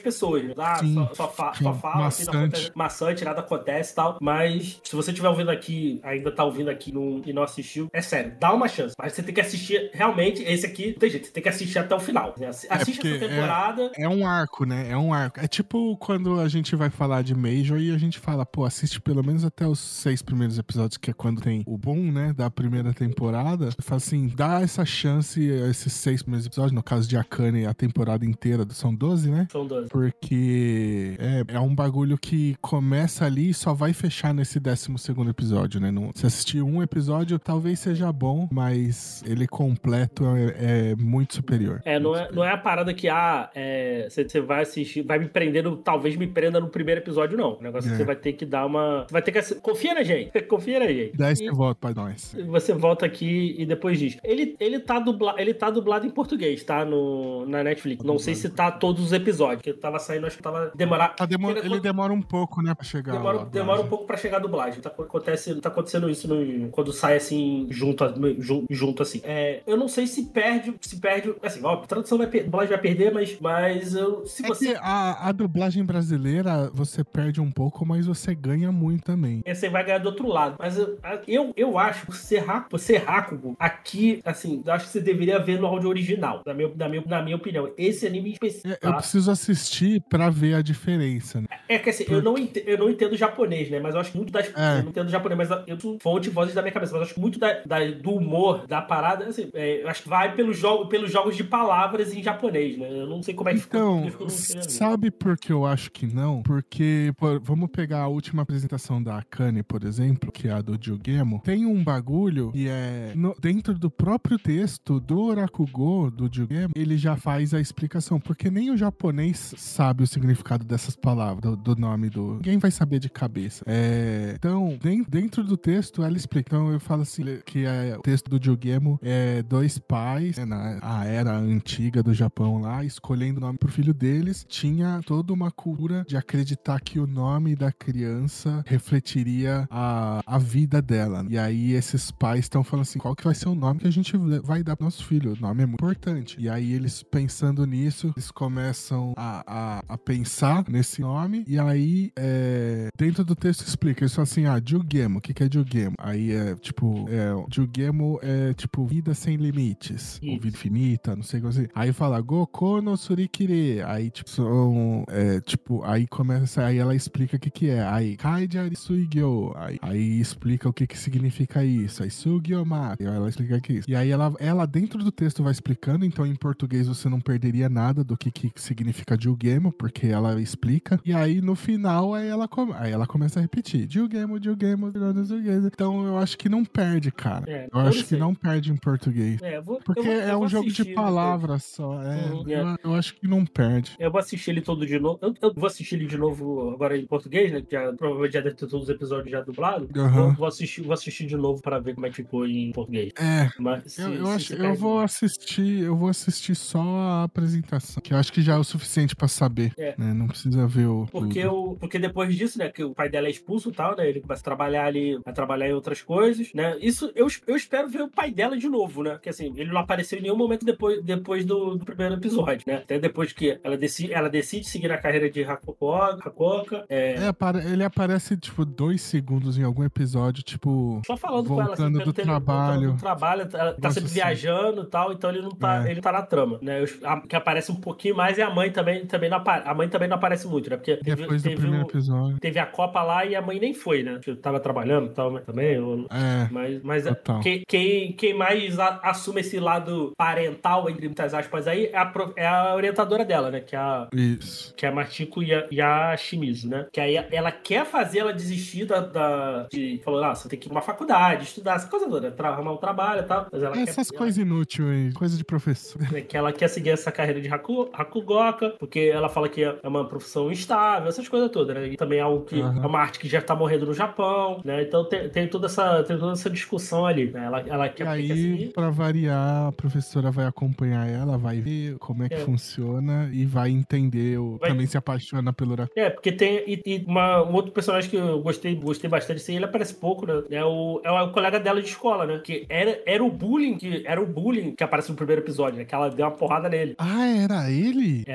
pessoas, né? Ah, Sim, só, só, fa só fala, assim, não acontece, maçante, nada acontece e tal. Mas se você estiver ouvindo aqui, ainda tá ouvindo aqui no, e não assistiu, é sério, dá uma chance. Mas você tem que assistir realmente, esse aqui, não tem jeito, você tem que assistir até o final. Assiste é essa temporada. É, é um arco, né? É um arco. É tipo quando a gente vai falar de Major e a gente fala, pô, assiste pelo menos até os seis primeiros episódios, que é quando tem o boom, né, da primeira temporada. Você fala assim, dá essa chance a esses seis primeiros episódios, no caso de Akane, a temporada inteira, são doze, né? São doze. Porque é, é um bagulho que começa ali e só vai fechar nesse décimo segundo episódio, né? Não, se assistir um episódio, talvez seja bom, mas ele completo é, é muito superior. É, não muito é, superior. não é a parada que, ah, é, você, você vai assistir, vai me prender, no, talvez me prenda no primeiro episódio, não. O negócio é que você vai ter que dar uma... Você vai ter que... Assi... Confia na gente, confia na gente. Dá esse e... voto pra nós. Você volta aqui e depois diz. Ele, ele, tá, dubla, ele tá dublado em português, tá? No, na Netflix. Tá. Não sei se tá todos os episódios, porque tava saindo, acho que tava demorar. Tá demora, ele, ele demora um pouco, né, pra chegar. Demora, demora um pouco pra chegar a dublagem. Tá, acontece, tá acontecendo isso no, quando sai assim, junto, junto, junto assim. É, eu não sei se perde, se perde. Assim, ó, a tradução vai, a dublagem vai perder, mas, mas eu, se é você. Que a, a dublagem brasileira você perde um pouco, mas você ganha muito também. Você vai ganhar do outro lado. Mas eu, eu, eu acho que você Você Hakugo, aqui, assim, eu acho que você deveria ver no áudio original, na minha, na minha, na minha opinião. Esse anime específico. É, eu tá? preciso assistir pra ver a diferença, né? É que assim, Porque... eu, não entendo, eu não entendo japonês, né? Mas eu acho que muito das. É. Eu não entendo japonês, mas eu sou fonte vozes da minha cabeça. Mas eu acho que muito da, da, do humor, da parada, assim, é, eu acho que vai pelos, jogo, pelos jogos de palavras em japonês, né? Eu não sei como é que então, ficou. Então, sabe por que eu acho que não? Porque, por, vamos pegar a última apresentação da Akane, por exemplo, que é a do Jugemo. Tem um bagulho que é. No, dentro do próprio texto do Rakugo, do Jugemo, ele já faz a explicação. Porque nem o japonês sabe o significado dessas palavras, do, do nome do... Ninguém vai saber de cabeça. É, então, dentro, dentro do texto, ela explica. Então, eu falo assim, que é, o texto do Jugemo é dois pais, né, na a era antiga do Japão lá, escolhendo o nome pro filho deles. Tinha toda uma cultura de acreditar que o nome da criança refletiria a, a vida dela. E aí, esses pais estão falando assim, qual que vai ser o nome que a gente vai dar pro nosso filho? O nome é muito importante. E aí, eles pensando nisso, eles começam a, a, a pensar nesse nome, e aí, é, dentro do texto explica, eles falam assim, ah, Jugemo, o que que é Jugemo? Aí é, tipo, é, Jugemo é, tipo, vida sem limites, ou vida infinita, não sei o que assim. Aí fala, Goku no Surikire, aí, tipo, são, é, tipo, aí começa, aí ela explica o que que é, aí, Kaiji Suigyo, aí, aí explica o que que significa isso, aí, Sugyoma, ela explica que é isso. E aí ela, ela dentro do texto vai explicando, então em português você não perderia nada do que que significa Jugemo, porque ela explica, e aí no final aí ela, come, aí ela começa a repetir, Jugemo, Jugemo, Jugemo. Então eu acho que não perde, cara. É, eu, eu acho que não perde em português. É, vou, porque eu vou, eu é um jogo de palavras depois. só. É, uhum, eu, é. eu acho que não perde. Eu vou assistir ele todo de novo. Eu, eu vou assistir ele de novo agora em português, né? Que já, provavelmente já deve ter todos os episódios já dublados. Uhum. Vou, vou, assistir, vou assistir de novo pra ver como é que ficou em português. É. Mas, se, eu, eu, se acho, eu vou assistir, eu vou assistir só a apresentação, que eu acho que já é o suficiente pra saber. É. Né? Não precisa ver o. Porque, o, porque depois disso, né? Que o pai dela é expulso e tal, né? Ele começa a trabalhar ali, a trabalhar em outras coisas, né? Isso eu, eu espero ver o pai dela de novo, né? Porque assim, ele não apareceu em nenhum momento depois, depois do, do primeiro episódio, né? Até depois que ela decide, ela decide seguir a carreira de Hakoka. É... é, ele aparece, tipo, dois segundos em algum episódio, tipo. Só falando voltando com ela, assim, do tempo, trabalho. Voltando do trabalho, ela tá sempre assim. viajando e tal, então ele não tá, é. ele tá na trama, né? A, que aparece um pouquinho mais e a mãe também, também não aparece. A mãe também não aparece muito, né? Porque teve, depois do teve primeiro o, episódio. Teve a Copa lá e a mãe nem foi, né? Eu tava trabalhando e tal também. Eu, é. Mas, mas quem, quem, quem mais a, assume esse lado parental, entre muitas aspas, aí é a, é a orientadora dela, né? Que é a, Isso. Que é a Machiko Yashimizu, né? Que aí ela quer fazer ela desistir da. da de, falou, ah, você tem que ir pra uma faculdade, estudar, essa coisa toda, arrumar um trabalho e tal. Mas ela Essas quer, coisas ela, inúteis, coisa de professor. É que ela quer seguir essa carreira de Haku, Hakugoka, porque ela fala que é uma profissão instável, essas coisas todas, né? E também é algo que uhum. é uma arte que já tá morrendo no Japão, né? Então tem, tem, toda, essa, tem toda essa discussão ali, né? Ela, ela quer, e aí, quer seguir. Pra variar, a professora vai acompanhar ela, vai ver como é que é. funciona e vai entender, o, vai... também se apaixona pelo Raku. É, porque tem e, e uma, um outro personagem que eu gostei, gostei bastante, assim, ele aparece pouco, né? É o, é o colega dela de escola, né? Que era, era o bullying, que era o bullying que aparece no primeiro episódio, né? Que ela deu uma porrada nele. Ah, era ele? Era ele,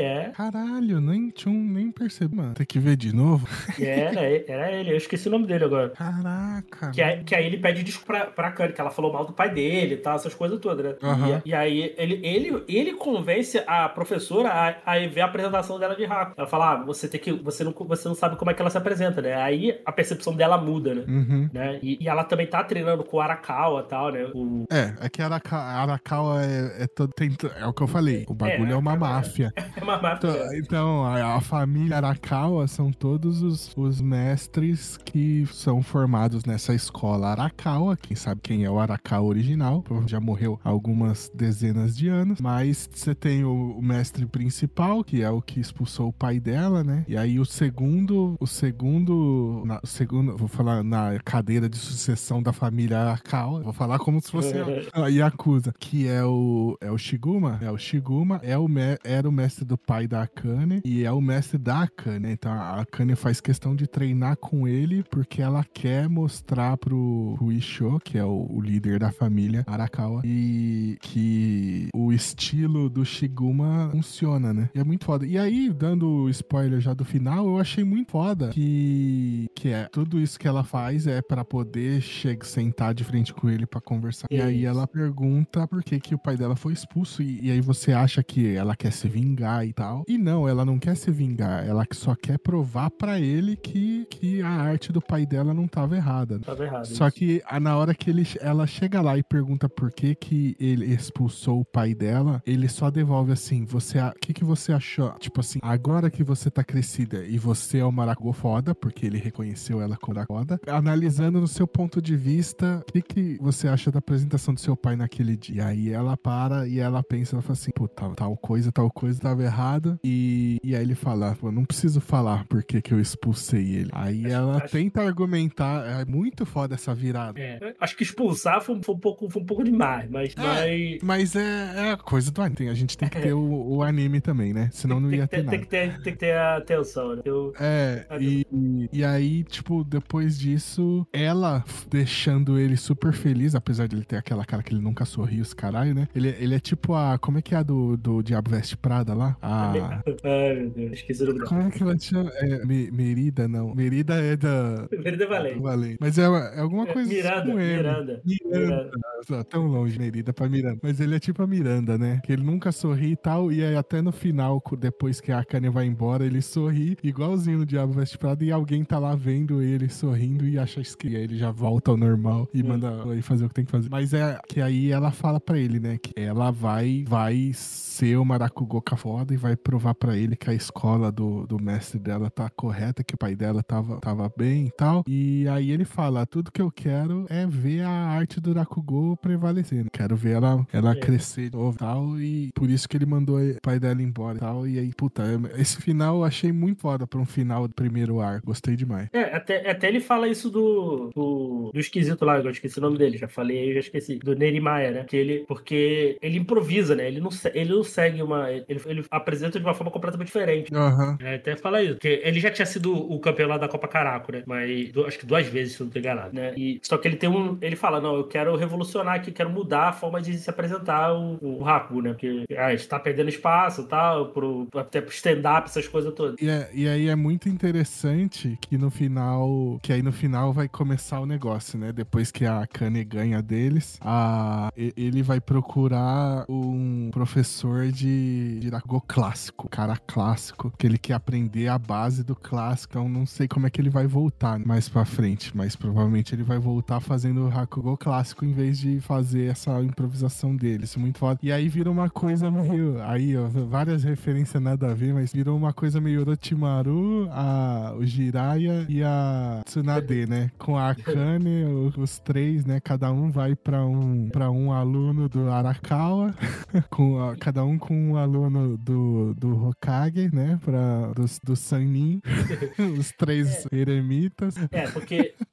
é. Caralho, nem, tinha um, nem percebi, mano. Tem que ver de novo. Era, era ele. Eu esqueci o nome dele agora. Caraca. Que aí, que aí ele pede desculpa pra, pra Kanye, que ela falou mal do pai dele e tal, essas coisas todas, né? Uhum. E, e aí ele, ele, ele convence a professora a, a ver a apresentação dela de Haku. Ela fala, ah, você tem que. Você não, você não sabe como é que ela se apresenta, né? Aí a percepção dela muda, né? Uhum. né? E, e ela também tá treinando com o Arakawa e tal, né? O... É, é que Araka, Arakawa é, é, todo, tem, é o que eu falei. O bagulho é, é uma é, máfia. É uma máfia. Então, então a, a família Arakawa são todos os, os mestres que são formados nessa escola Arakawa. Quem sabe quem é o Arakawa original? Já morreu há algumas dezenas de anos. Mas você tem o, o mestre principal, que é o que expulsou o pai dela, né? E aí o segundo, o segundo, na, o segundo, vou falar na cadeira de sucessão da família Arakawa. Vou falar como se fosse a, a Yakuza, que é o, é o Shiguma. É o Shiguma, é o me, era o mestre do pai da Akane e é o mestre da Akane. Então a Akane faz questão de treinar com ele porque ela quer mostrar pro, pro Isho, que é o, o líder da família Arakawa, e que o estilo do Shiguma funciona, né? E é muito foda. E aí, dando spoiler já do final, eu achei muito foda que, que é tudo isso que ela faz é pra poder chegar, sentar de frente com ele pra conversar. Isso. E aí ela pergunta por que que o pai dela foi expulso e, e aí você acha que ela quer se vingar e tal. E não, ela não quer se vingar. Ela só quer provar pra ele que, que a arte do pai dela não tava errada. Tava errado. Só isso. que na hora que ele, ela chega lá e pergunta por que que ele expulsou o pai dela, ele só devolve assim, você, o que que você achou? Tipo assim, agora que você tá crescida e você é o Maracugo foda, porque ele reconheceu ela como foda, analisando no seu ponto de vista, o que que você acha da apresentação do seu pai naquele dia? E aí ela para e ela pensa, ela fala assim, pô, tal, tal coisa, tal coisa tava errada, e, e aí ele fala, pô, não preciso falar por que que eu expulsei ele. Aí acho, ela acho... tenta argumentar, é muito foda essa virada. É, acho que expulsar foi, foi, um, pouco, foi um pouco demais, mas... É, mas... mas é, é a coisa do anime, a gente tem que ter o, o anime também, né? Senão não ia ter, ter nada. Tem que ter, tem que ter a atenção, né? Eu... É, e, e aí, tipo, depois disso, ela deixando ele super feliz, apesar de ele ter aquela cara que ele nunca sorri, os caralho, né? Ele, ele é tipo a... Como é que é a do, do Diabo Veste Prada lá? A... Ai, meu Deus, esqueci o nome dela. Como é que ela chama? É, Me, Merida, não. Merida é da... Merida é Valente. Valente. Mas é, é alguma coisa Miranda, com ele. Miranda. Miranda. Miranda. Tão longe, Merida pra Miranda. Mas ele é tipo a Miranda, né? Que ele nunca sorri e tal, e aí até no final, depois que a Akane vai embora, ele sorri, igualzinho no Diabo Veste Prada, e alguém tá lá vendo ele sorrindo e acha que aí ele já volta ao normal e hum. manda ele fazer o que tem que fazer. Mas é que aí ela fala pra ele, né, que ela vai, vai ser o Marakugoka foda e vai provar pra ele que a escola do, do mestre dela tá correta, que o pai dela tava, tava bem e tal. E aí ele fala, tudo que eu quero é ver a arte do Rakugo prevalecer. Quero ver ela, ela é. crescer de novo e tal, e por isso que ele mandou o pai dela embora e tal. E aí, puta, esse final eu achei muito foda pra um final do primeiro arco. Gostei demais. É, até, até ele fala isso do, do, do esquisito lá, eu esqueci o nome dele, já falei aí, já esqueci. Do Nerimaya, né? Que ele, porque ele improvisa, né? Ele não, ele não segue uma... Ele, ele apresenta de uma forma completamente diferente. Uhum. É, até fala isso, porque ele já tinha sido o campeão lá da Copa Caraco, né? Mas do, acho que duas vezes, se eu não tô enganado, né? E, só que ele tem um... Ele fala, não, eu quero revolucionar aqui, quero mudar a forma de se apresentar o, o Haku, né? Porque ah, a gente tá perdendo espaço e tal, pro, até pro stand-up, essas coisas todas. E, é, e aí é muito interessante que no final... Que aí no final vai começar o negócio, né? Depois que a Akane ganha deles, a, ele vai procurar um professor de, de Rakugo clássico, cara clássico, que ele quer aprender a base do clássico. Então não sei como é que ele vai voltar mais pra frente, mas provavelmente ele vai voltar fazendo o Rakugo clássico em vez de fazer essa improvisação dele. Isso é muito foda. E aí vira uma coisa meio... Aí, ó, várias referências nada a ver, mas virou uma coisa meio Orochimaru, a, o Jiraiya e a Tsunade, né? Com a Akane, os três, né? Cada um vai pra um, pra um aluno do Arakawa, com a, cada um com um aluno do, do Hokage, né? Pra, do, do Sannin, os três é. eremitas. É, porque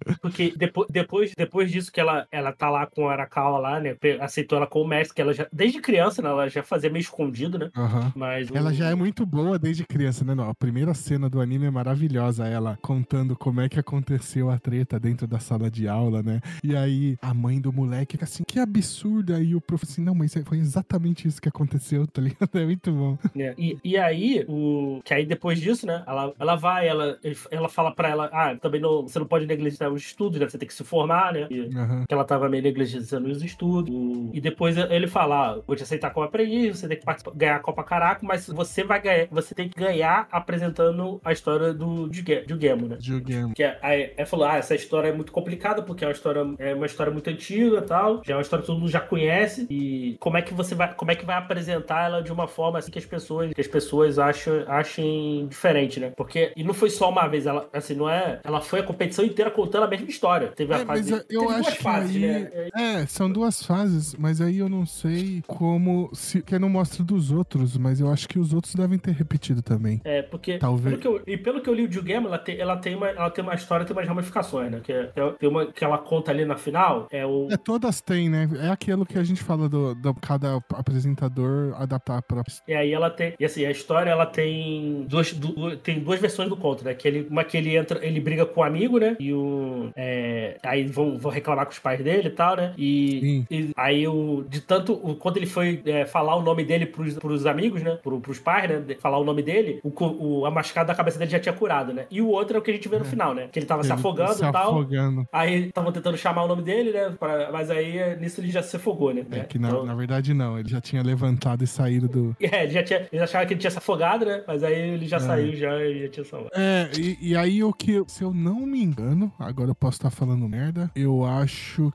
Porque depois, depois, depois disso que ela, ela tá lá com a Arakawa lá, né? Aceitou ela como mestre, que ela já, desde criança, né? Ela já fazia meio escondido, né? Uhum. Mas o... Ela já é muito boa desde criança, né? Não, a primeira cena do anime é maravilhosa, ela contando como é que aconteceu a treta dentro da sala de aula, né? E aí a mãe do moleque fica assim, que absurdo. Aí o professor assim, não, mas foi exatamente isso que aconteceu, tá ligado? É muito bom. É, e, e aí, o... que aí depois disso, né? Ela, ela vai, ela, ela fala pra ela, ah, também não, você não pode negligenciar os estudos, né? Você tem que se formar, né? E, Uhum. que ela tava meio negligenciando os estudos. E depois ele fala, ah, vou te aceitar como aprendiz, você tem que participar, ganhar a Copa Caraca, mas você vai ganhar, você tem que ganhar apresentando a história do Jugemo, né? Jugemo. Que aí, aí falou, ah, essa história é muito complicada, porque é uma história, é uma história muito antiga e tal, já é uma história que todo mundo já conhece, e como é que você vai, como é que vai apresentar ela de uma forma assim que as pessoas, que as pessoas acham, achem diferente, né? Porque, e não foi só uma vez, ela, assim, não é, ela foi a competição inteira contando a mesma história. Teve a É, fase, mas eu teve acho duas que fases, aí, né? é, são duas fases, mas aí eu não sei como, se, que eu não mostro dos outros, mas eu acho que os outros devem ter repetido também. É, porque, Talvez. pelo que eu, e pelo que eu li o Jugemo, ela tem, ela, tem uma, ela tem uma história, tem umas ramificações, né? Que, é, que, é, tem uma, que ela conta ali na final, é o... É, todas têm, né? É aquilo que a gente fala do, do cada apresentador adaptar para. E aí ela tem, e assim, a história, ela tem duas, du, tem duas versões do conto, né? Que ele, uma que ele entra, ele briga com o um amigo, né? E o... É, aí vão, vão reclamar com os pais dele e tal, né? E, e aí o... De tanto... O, quando ele foi é, falar o nome dele pros, pros amigos, né? Pro, pros pais, né? Falar o nome dele, o, o, a machucada da cabeça dele já tinha curado, né? E o outro é o que a gente vê no é. final, né? Que ele tava ele se afogando se e tal. Afogando. Aí estavam tentando chamar o nome dele, né? Pra, mas aí nisso ele já se afogou, né? É que na, então... na verdade não, ele já tinha levantado e saído do... É, ele já tinha... Eles achavam que ele tinha se afogado, né? Mas aí ele já é. saiu já e já tinha salvado. É, e, e aí o que... Se eu não me engano, agora eu posso estar falando merda, eu acho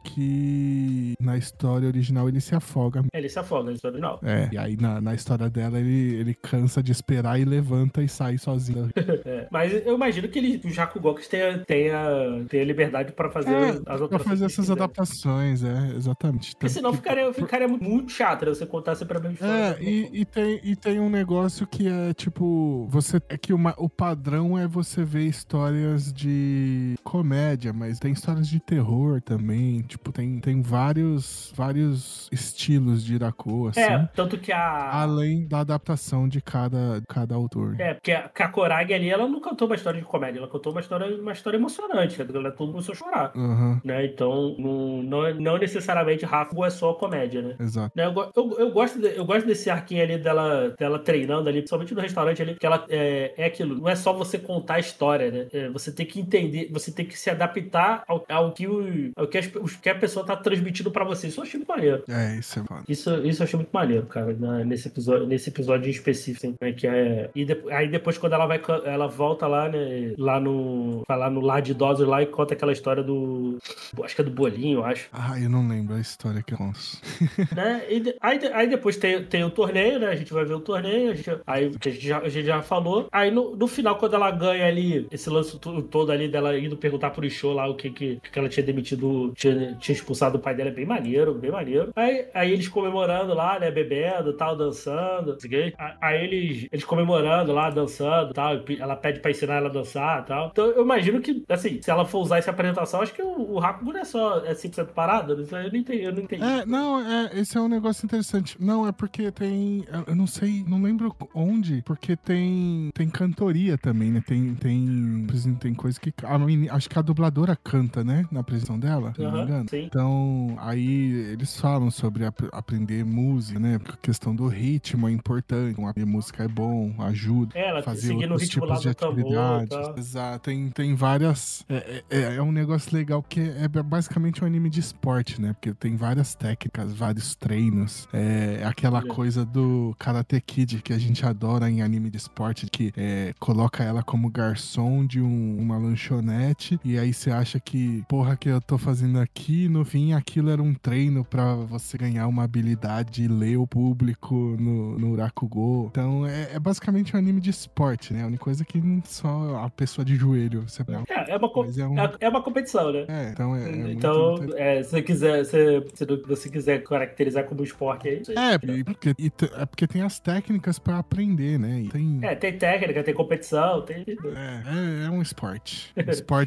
que na história original ele se afoga. É, ele se afoga na história original. É, e aí na, na história dela ele, ele cansa de esperar e levanta e sai sozinho. É, mas eu imagino que ele, o Jaco Gox tenha, tenha, tenha liberdade pra fazer é, as pra adaptações. fazer essas adaptações, é, exatamente. Porque senão que... ficaria, ficaria muito chato, né? Você contar sempre a mesma história. É, e, e, tem, e tem um negócio que é tipo, você é que uma, o padrão é você ver histórias de comédia, mas tem histórias de terror também, tipo, tem, tem vários, vários estilos de Iraku, assim. É, tanto que a... Além da adaptação de cada, cada autor. É, porque a Kakoragi ali, ela não cantou uma história de comédia, ela cantou uma história, uma história emocionante, né? Ela todo começou a chorar. Uhum. Né? Então, não, não, não necessariamente Hakugo é só comédia, né? Exato. Né? Eu, eu, eu, gosto de, eu gosto desse arquinho ali dela, dela treinando ali, principalmente no restaurante ali, que ela é, é aquilo, não é só você contar a história, né? É, você tem que entender, você tem que se adaptar ao, ao, que, o, ao que, as, que a pessoa tá transmitindo pra você. Isso eu achei muito maneiro. É, isso é foda. Isso, isso eu achei muito maneiro, cara, né? nesse, episódio, nesse episódio em específico, assim, né? Que é... E de, aí depois, quando ela vai, ela volta lá, né? Lá no... Vai lá no lar de idosos lá e conta aquela história do... Acho que é do bolinho, eu acho. Ah, eu não lembro a história que eu conto. Né? E de, aí, aí depois tem, tem o torneio, né? A gente vai ver o torneio, a gente, aí que a gente, já, a gente já falou. Aí no, no final, quando ela ganha ali, esse lance todo ali dela indo perguntar pro Ishô lá o que, que, que ela tinha demitido, tinha, tinha expulsado o pai dela, é bem maneiro, bem maneiro. Aí, aí eles comemorando lá, né? Bebendo, tal, dançando, assim, aí eles, eles comemorando lá, dançando, tal. Ela pede pra ensinar ela a dançar, tal. Então eu imagino que, assim, se ela for usar essa apresentação, acho que o, o Hakugo não é só é cem por cento parado, isso aí eu não entendi, eu não entendi. É, não, é, esse é um negócio interessante. Não, é porque tem, eu não sei, não lembro onde, porque tem tem cantoria também, né? Tem tem, tem coisa que a menina, acho que a dubladora canta, né, na apresentação dela, se não me engano. Sim. Então, aí eles falam sobre ap- aprender música, né? Porque a questão do ritmo é importante, a música é bom, ajuda. É, ela fazer seguindo outros o ritmo tipos lá de do tambor, atividades. tá? Exato, tem, tem várias. É, é, é um negócio legal que é basicamente um anime de esporte, né? Porque tem várias técnicas, vários treinos. É aquela Sim. coisa do Karate Kid que a gente adora em anime de esporte, que é, coloca ela como garçom de um, uma lanchonete, e aí você acha que, porra, que eu tô fazendo aqui, no fim aquilo era um treino pra você ganhar uma habilidade de ler o público no, no Rakugo. Então é, é basicamente um anime de esporte, né? A única coisa que não só a pessoa de joelho. Você... É, é uma, co- Mas é um- é, é uma competição, né? É, então é, é muito Então, interessante. é, se você quiser, se, se você quiser caracterizar como esporte, é isso aí. É, e porque, e t- é porque tem as técnicas pra aprender, né? E tem... É, tem técnica, tem competição, tem. É, é, é um esporte. Um esporte parado.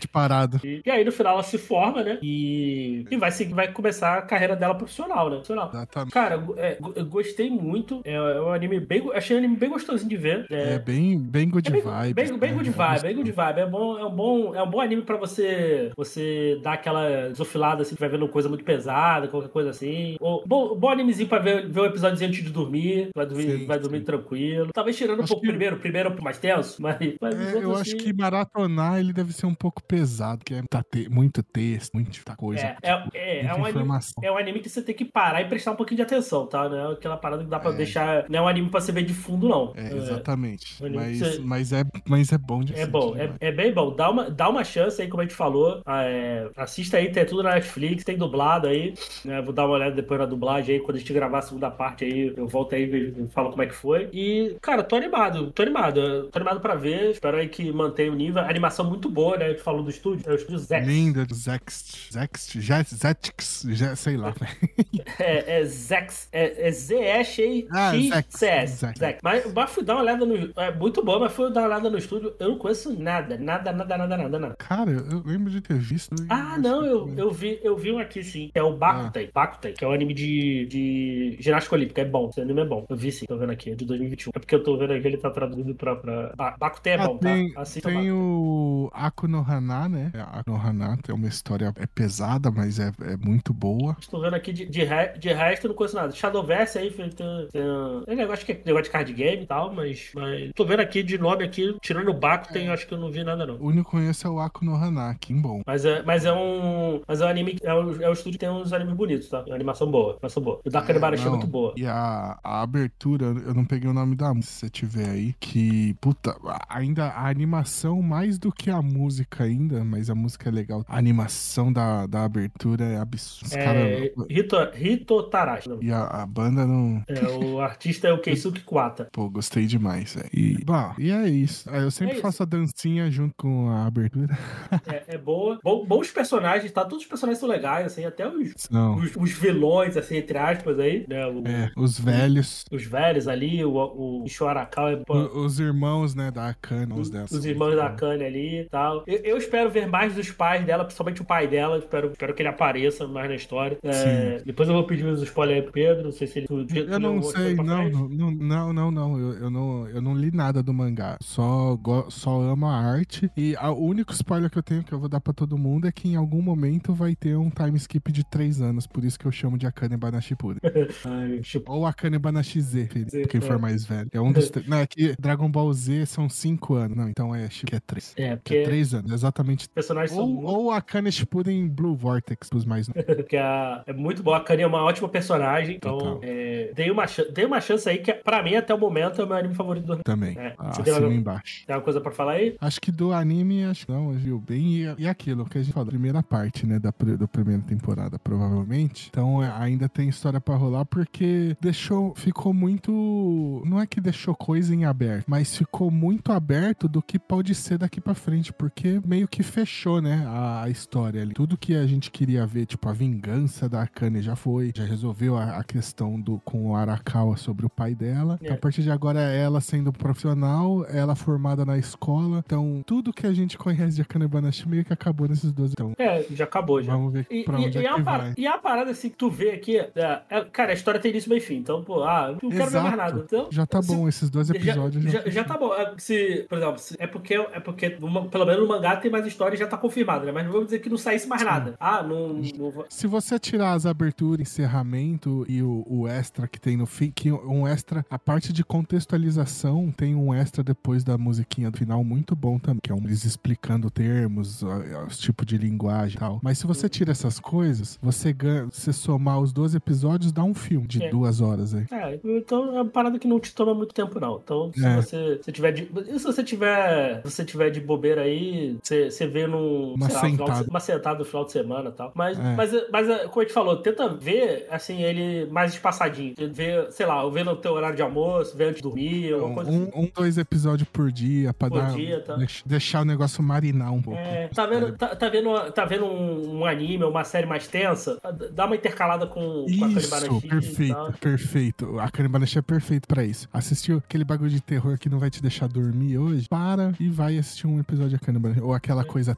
Obrigado. E, e aí, no final, ela se forma, né? E, e vai, seguir, vai começar a carreira dela profissional, né? Profissional. Exatamente. Cara, é, eu gostei muito. É, é um anime bem... Achei um anime bem gostosinho de ver. É, é bem, bem good é bem, vibes. Bem, bem né? good vibe, bem good vibe. É, bom, é, um bom, é um bom anime pra você, você dar aquela desofilada, assim, que vai vendo coisa muito pesada, qualquer coisa assim. Ou, bom, bom animezinho pra ver, ver o episódio antes de dormir. Vai dormir, Sim, vai dormir sim. tranquilo. Talvez tirando um Acho pouco que- primeiro. Primeiro é um pouco mais tenso, mas... mas os É, outros, eu assim, acho que maratonar ele deve ser um pouco pesado, porque é tá te- muito texto, muita coisa. É, é, é, é, muita um anime, informação. é um anime que você tem que parar e prestar um pouquinho de atenção, tá? Não é aquela parada que dá pra É. deixar... Não é um anime pra você ver de fundo, não. É, exatamente. um anime que mas, você- mas, é, mas é bom de É assistir bom, é, demais. é bem bom. Dá uma, dá uma chance aí, como a gente falou. É, assista aí, tem tudo na Netflix, tem dublado aí. Né? Vou dar uma olhada depois na dublagem aí. Quando a gente gravar a segunda parte aí, eu volto aí e falo como é que foi. E, cara, tô animado, tô animado. Tô animado pra ver. Espero aí que mantenha o nível. A animação muito boa, né? A gente falou do estúdio. É o estúdio Zex. Linda, Zext, Zext, Jet- Zetix, já- sei lá. É, é Zex. É, é Z E X Ah, Zex, C S. Zex. Zex. Mas, mas fui dar uma olhada no. É muito bom, mas fui dar uma olhada no estúdio. Eu não conheço nada. Nada, nada, nada, nada, nada. Cara, eu lembro de ter visto. e Ah, acho não, que- eu, eu, vi, eu vi um aqui sim. É o Bakutei. Bakutei, que é um anime de, de ginástica olímpica. É bom, esse anime é bom. Eu vi sim, tô vendo aqui, é de dois mil e vinte e um. É porque eu tô vendo aqui, ele tá traduzido pra. pra... Ba- Bakutei é Ah, bom, tem, tá? Assista tem Bakutei. o Aku no Hana, né? É, Aku no Hana é uma história é pesada, mas é, é muito boa. Estou vendo aqui de, de, re- de resto, eu não conheço nada. Shadowverse aí tem, tem, tem, é negócio que é negócio de card game e tal, mas, mas. Tô vendo aqui de nome aqui, tirando o Bakutei, eu acho que eu não vi nada não. O único que eu conheço é o Aku no Hana, que bom. Mas é, mas é um. Mas é um anime. É um, é um estúdio que tem uns animes bonitos, tá? É uma animação boa. Animação boa. O Dark Barashi é não. muito boa. E a, a abertura, eu não peguei o nome da música, se você tiver aí, que, puta, ainda a animação mais do que a música ainda, mas a música é legal. A animação da, da abertura é absurda. Os É. cara- Hito, Hito Tarashi. E a, a banda não... É, o artista é o Keisuke Kuwata. Pô, gostei demais, velho. E, bom, e é isso. Aí eu sempre É isso. faço a dancinha junto com a abertura. É, é boa. Bom, bons personagens, tá? Todos os personagens são legais, assim, até os, Não. os, os vilões, assim, entre aspas, aí, né? O- É, os velhos. Os velhos ali, o, o Isho Arakawa, pô, o- os irmãos, né, da Akane, os dela. os irmãos da Akane ali e tal. Eu, eu espero ver mais dos pais dela, principalmente o pai dela. Espero, espero que ele apareça mais na história. É, depois eu vou pedir os spoilers aí pro Pedro. Não sei se ele. Tu, tu, Eu não sei, não, não, não, não, não, não. Eu, eu não, eu não li nada do mangá. Só, go- só amo a arte. E a- o único spoiler que eu tenho que eu vou dar pra todo mundo é que em algum momento vai ter um time skip de três anos. Por isso que eu chamo de Akane Banashipura. Ai, tipo, Ou Akane Banashi Z, filho, Z, quem é. for mais velho. É um dos três. Não, é que Dragon Ball Z são cinco anos. Não, então é, acho que é três. é, Que é porque três anos, exatamente. os personagens são Ou, muito. ou Akane Shippuden Blue Vortex, pros mais novos. Que é, é muito boa. A Akane é uma ótima personagem. Então, Total. é, dei, uma, chan- dei uma chance aí que, pra mim, até o momento, é o meu anime favorito do. Também. É, Ah, você tem Acima uma- e embaixo. Tem alguma coisa pra falar aí? Acho que do anime, acho que não, viu bem. E, e aquilo que a gente falou, primeira parte, né, da, pr- da primeira temporada, provavelmente. Então é, ainda tem história pra rolar, porque deixou, ficou muito. Não é que deixou coisa em aberto, mas ficou muito aberto do que pode ser daqui pra frente, porque meio que fechou, né, a, a história ali. Tudo que a gente queria ver, tipo, a vingança da Akane já foi, já resolveu a, a questão do, com o Arakawa sobre o pai dela. Então, É. a partir de agora, ela sendo profissional, ela formada na escola. Então, tudo que a gente conhece de Akane Banashi meio que acabou nesses dois. Então, É, já acabou já. vamos ver E, pra e- onde e é é uma que par- vai. e é uma parada assim que tu vê aqui, é, é, cara, a história tem início, meio e fim. Então, pô, ah, não quero ver mais nada. Então, Já tá se- bom, esses dois Já, episódios já. já, já tá bom. É, Se, por exemplo, se- é porque, é porque no- pelo menos no mangá tem mais história e já tá confirmado, né? Mas não vamos dizer que não saísse mais nada. Ah, não. não va- Se você tirar as aberturas, encerramento e o, o extra que tem no fim, que um extra, a parte de contextualização tem um extra depois da musiquinha do final muito bom também, que é um eles explicando termos, ó, os tipos de linguagem e tal. Mas se você tira essas coisas, você ganha, você somar os doze episódios, dá um filme de É. duas horas aí. É, então é uma parada que não te toma muito tempo, não. Então, se É. você se tiver de. e se você tiver. Se você tiver de bobeira aí, você, você vê num. Uma sei lá, final de sentada. se- uma sentada no final de semana e tal. Mas, É. mas, mas, como a gente falou, tenta ver, assim, ele mais espaçadinho. Ver, sei lá, ver no teu horário de almoço, ver antes de dormir, alguma coisa assim. Um, um, dois episódios por dia pra Por dar, dia, tá. deix- deixar o negócio marinar um pouco. É, tá vendo, tá, tá vendo, tá vendo um, um anime, uma série mais tensa? Dá uma intercalada com, com a Akane Isso, Banashi e perfeito, tal. perfeito. A Akane Banashi é perfeito pra isso. Assistiu aquele bagulho de terror que não vai te deixar dormir hoje? Para e vai assistir um episódio de Akane Banashi. Ou aquela coisa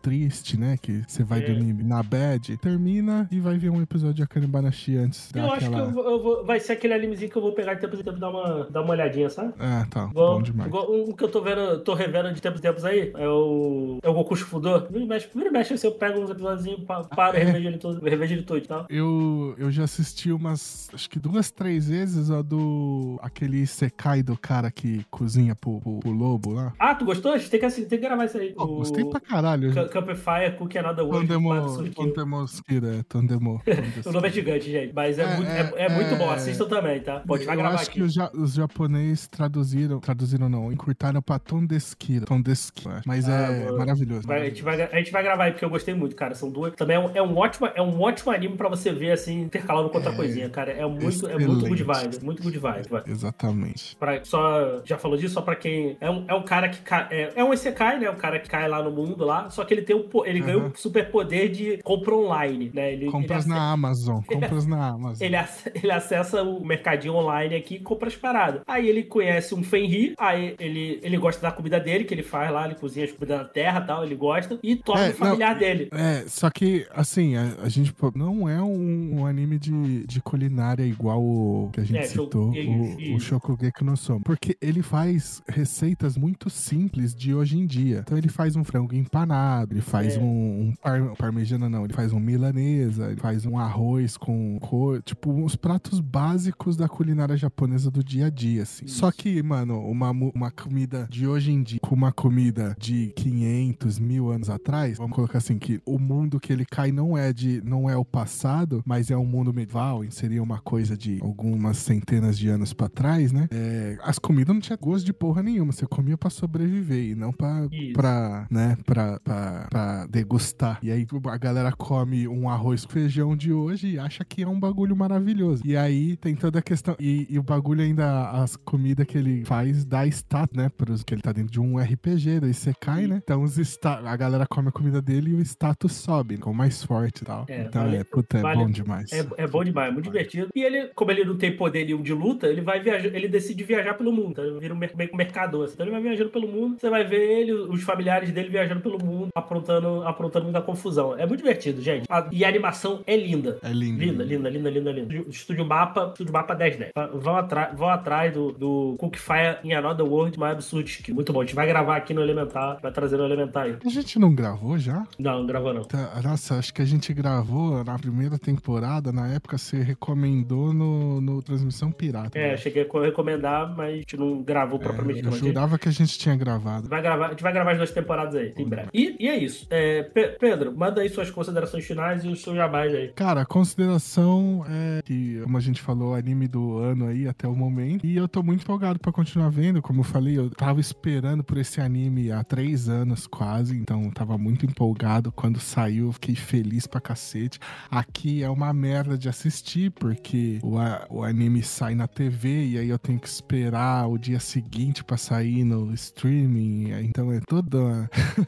triste, né? Que você vai É. dormir na bad. Termina e vai ver um episódio de Akane Banashi antes Eu daquela... acho que eu vou, eu vou- vai ser aquele animezinho que eu vou pegar de tempos em tempos e dar uma, dar uma olhadinha, sabe? Ah, tá. Igual, Bom demais. igual um que eu tô vendo, tô revendo de tempos em tempos aí, é o, é o Goku Shufudo. Vira e mexe, vira e mexe, assim, eu pego uns episódios, pa- paro, é. revejo ele todo, revejo ele todo e tal. Eu, eu já assisti umas, acho que duas, três vezes a do... aquele Isekai do cara que cozinha pro, pro, pro lobo lá. Ah, tu gostou? A gente tem que, assi- tem que gravar isso aí. Pô, o gostei pra caralho. Ca- Campfire, Cookie Another World. Tondemo, Matsu Kill. Tondemo Skira, é, Tondemo. O nome é gigante, gente, mas é, É, muito, é, é, é muito bom. é. Assistam também, tá? Pô, a gente vai Eu gravar acho aqui. que os, ja- os japoneses traduziram, traduziram não, encurtaram pra Tondeskira, Tondeskira, mas Ah, é mano. maravilhoso. Vai- a, gente maravilhoso. vai, a gente vai gravar aí porque eu gostei muito, cara. São duas. Também é um, é um ótimo, é um ótimo anime pra você ver, assim, intercalando com outra É, coisinha, cara. É muito, é muito good excelente. vibe. Muito good vibe. vai. Exatamente. Pra, só, já falou disso, só pra quem. É um, é um cara que cai. É, é um Isekai, né? Um cara que cai lá no mundo lá. Só que ele tem o, po- ele ganha Uhum. o super poder de compra online, né? Ele, Compras ele, ace- na Amazon, compras na Amazon. ele, ace- ele acessa o mercadinho online aqui e compra as paradas. Aí ele conhece um Fenri, aí ele, ele gosta da comida dele, que ele faz lá, ele cozinha as comidas da terra e tal, ele gosta, e torna É, o familiar não, dele. É, só que, assim, a, a gente pô, não é um, um anime de, de culinária igual o que a gente É, citou, Shokugeki- o, o Shokugeki no Soma. Porque ele faz receitas muito simples de hoje em dia. Então ele faz um frango empanado, ele faz É. um, um par, parmegiana não, ele faz um milanesa, ele faz um arroz com cor, tipo, uns pratos básicos da culinária japonesa do dia a dia, assim. Isso. Só que, mano, uma, mu- uma comida de hoje em dia com uma comida de quinhentos, mil anos atrás, vamos colocar assim, que o mundo que ele cai não é de, não é o passado, mas é um mundo medieval, seria uma coisa de algumas centenas de anos pra trás, né? É, as comidas não tinham gosto de porra nenhuma, você comia pra sobreviver e não pra, Isso. pra né, pra, pra, pra degustar. E aí a galera come um arroz com feijão de hoje e acha que é um bagulho maravilhoso. E aí tem toda a questão, e, e o bagulho ainda, as comidas que ele faz dá status, né, pros, que ele tá dentro de um R P G, daí você cai, né? Então os sta- a galera come a comida dele e o status sobe, ficou mais forte e tal. É, então vale- é, puta, é vale- bom demais. É, é bom demais, é muito divertido. E ele, como ele não tem poder nenhum de luta, ele vai viajar, ele decide viajar pelo mundo. Então ele vira um mer- meio que um mercador. Assim. Então ele vai viajando pelo mundo, você vai ver ele, os familiares dele viajando pelo mundo, aprontando, aprontando muita confusão. É muito divertido, gente. A- e a animação é linda. É lindo. Linda, linda, linda, linda, linda. Estúdio- Estúdio Mapa, Estúdio Mapa dez dez. Vão, atra vão atrás do, do Cookfire in Another World, mais absurdo skill. Muito bom. A gente vai gravar aqui no Elementar, vai trazer no Elementar aí. A gente não gravou já? Não, não gravou não. Tá, nossa, acho que a gente gravou na primeira temporada, na época você recomendou no, no Transmissão Pirata. É, né? cheguei a recomendar, mas a gente não gravou propriamente. É, não. eu A gente jurava que a gente tinha gravado. vai gravar, a gente vai gravar as duas temporadas aí, em breve. E, e é isso. É, Pe- Pedro, manda aí suas considerações finais e os seus jabás aí. Cara, a consideração é que, como a gente falou, anime do ano aí até o momento. E eu tô muito empolgado pra continuar vendo. Como eu falei, eu tava esperando por esse anime há três anos quase. Então eu tava muito empolgado. Quando saiu, eu fiquei feliz pra cacete. Aqui é uma merda de assistir, porque o, a- o anime sai na T V e aí eu tenho que esperar o dia seguinte pra sair no streaming. Então é todo uma-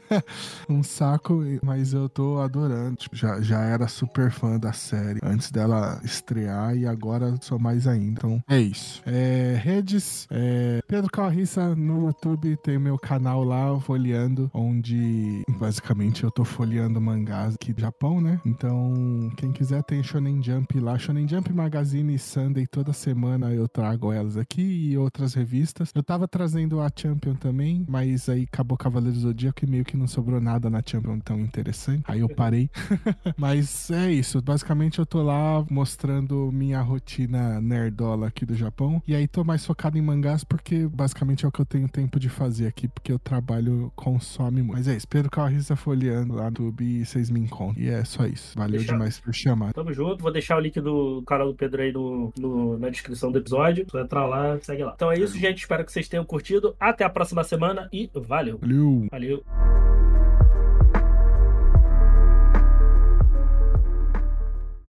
um saco, mas eu tô adorando. Tipo, já, já era super fã da série antes dela estrear e agora sou mais ainda. Então é isso. É, redes, é, Pedro Calarissa no YouTube, tem o meu canal lá, folheando, onde basicamente eu tô folheando mangás aqui do Japão, né? Então, quem quiser tem Shonen Jump lá, Shonen Jump Magazine Sunday, toda semana eu trago elas aqui e outras revistas. Eu tava trazendo a Champion também, mas aí acabou Cavaleiro do Zodíaco e meio que não sobrou nada na Champion tão interessante. Aí eu parei. Mas é isso, basicamente eu tô lá mostrando minha rotina nerdola aqui do Japão. E aí tô mais focado em mangás porque basicamente é o que eu tenho tempo de fazer aqui, porque o trabalho consome muito. Mas é isso, Pedro Calarissa folheando lá no YouTube e vocês me encontram. E é só isso. Valeu Deixa- demais por chamar. Tamo junto. Vou deixar o link do canal do Pedro aí no, no- na descrição do episódio. Você entrar lá, segue lá. Então é isso, gente. Espero que vocês tenham curtido. Até a próxima semana e valeu. Valeu! Valeu.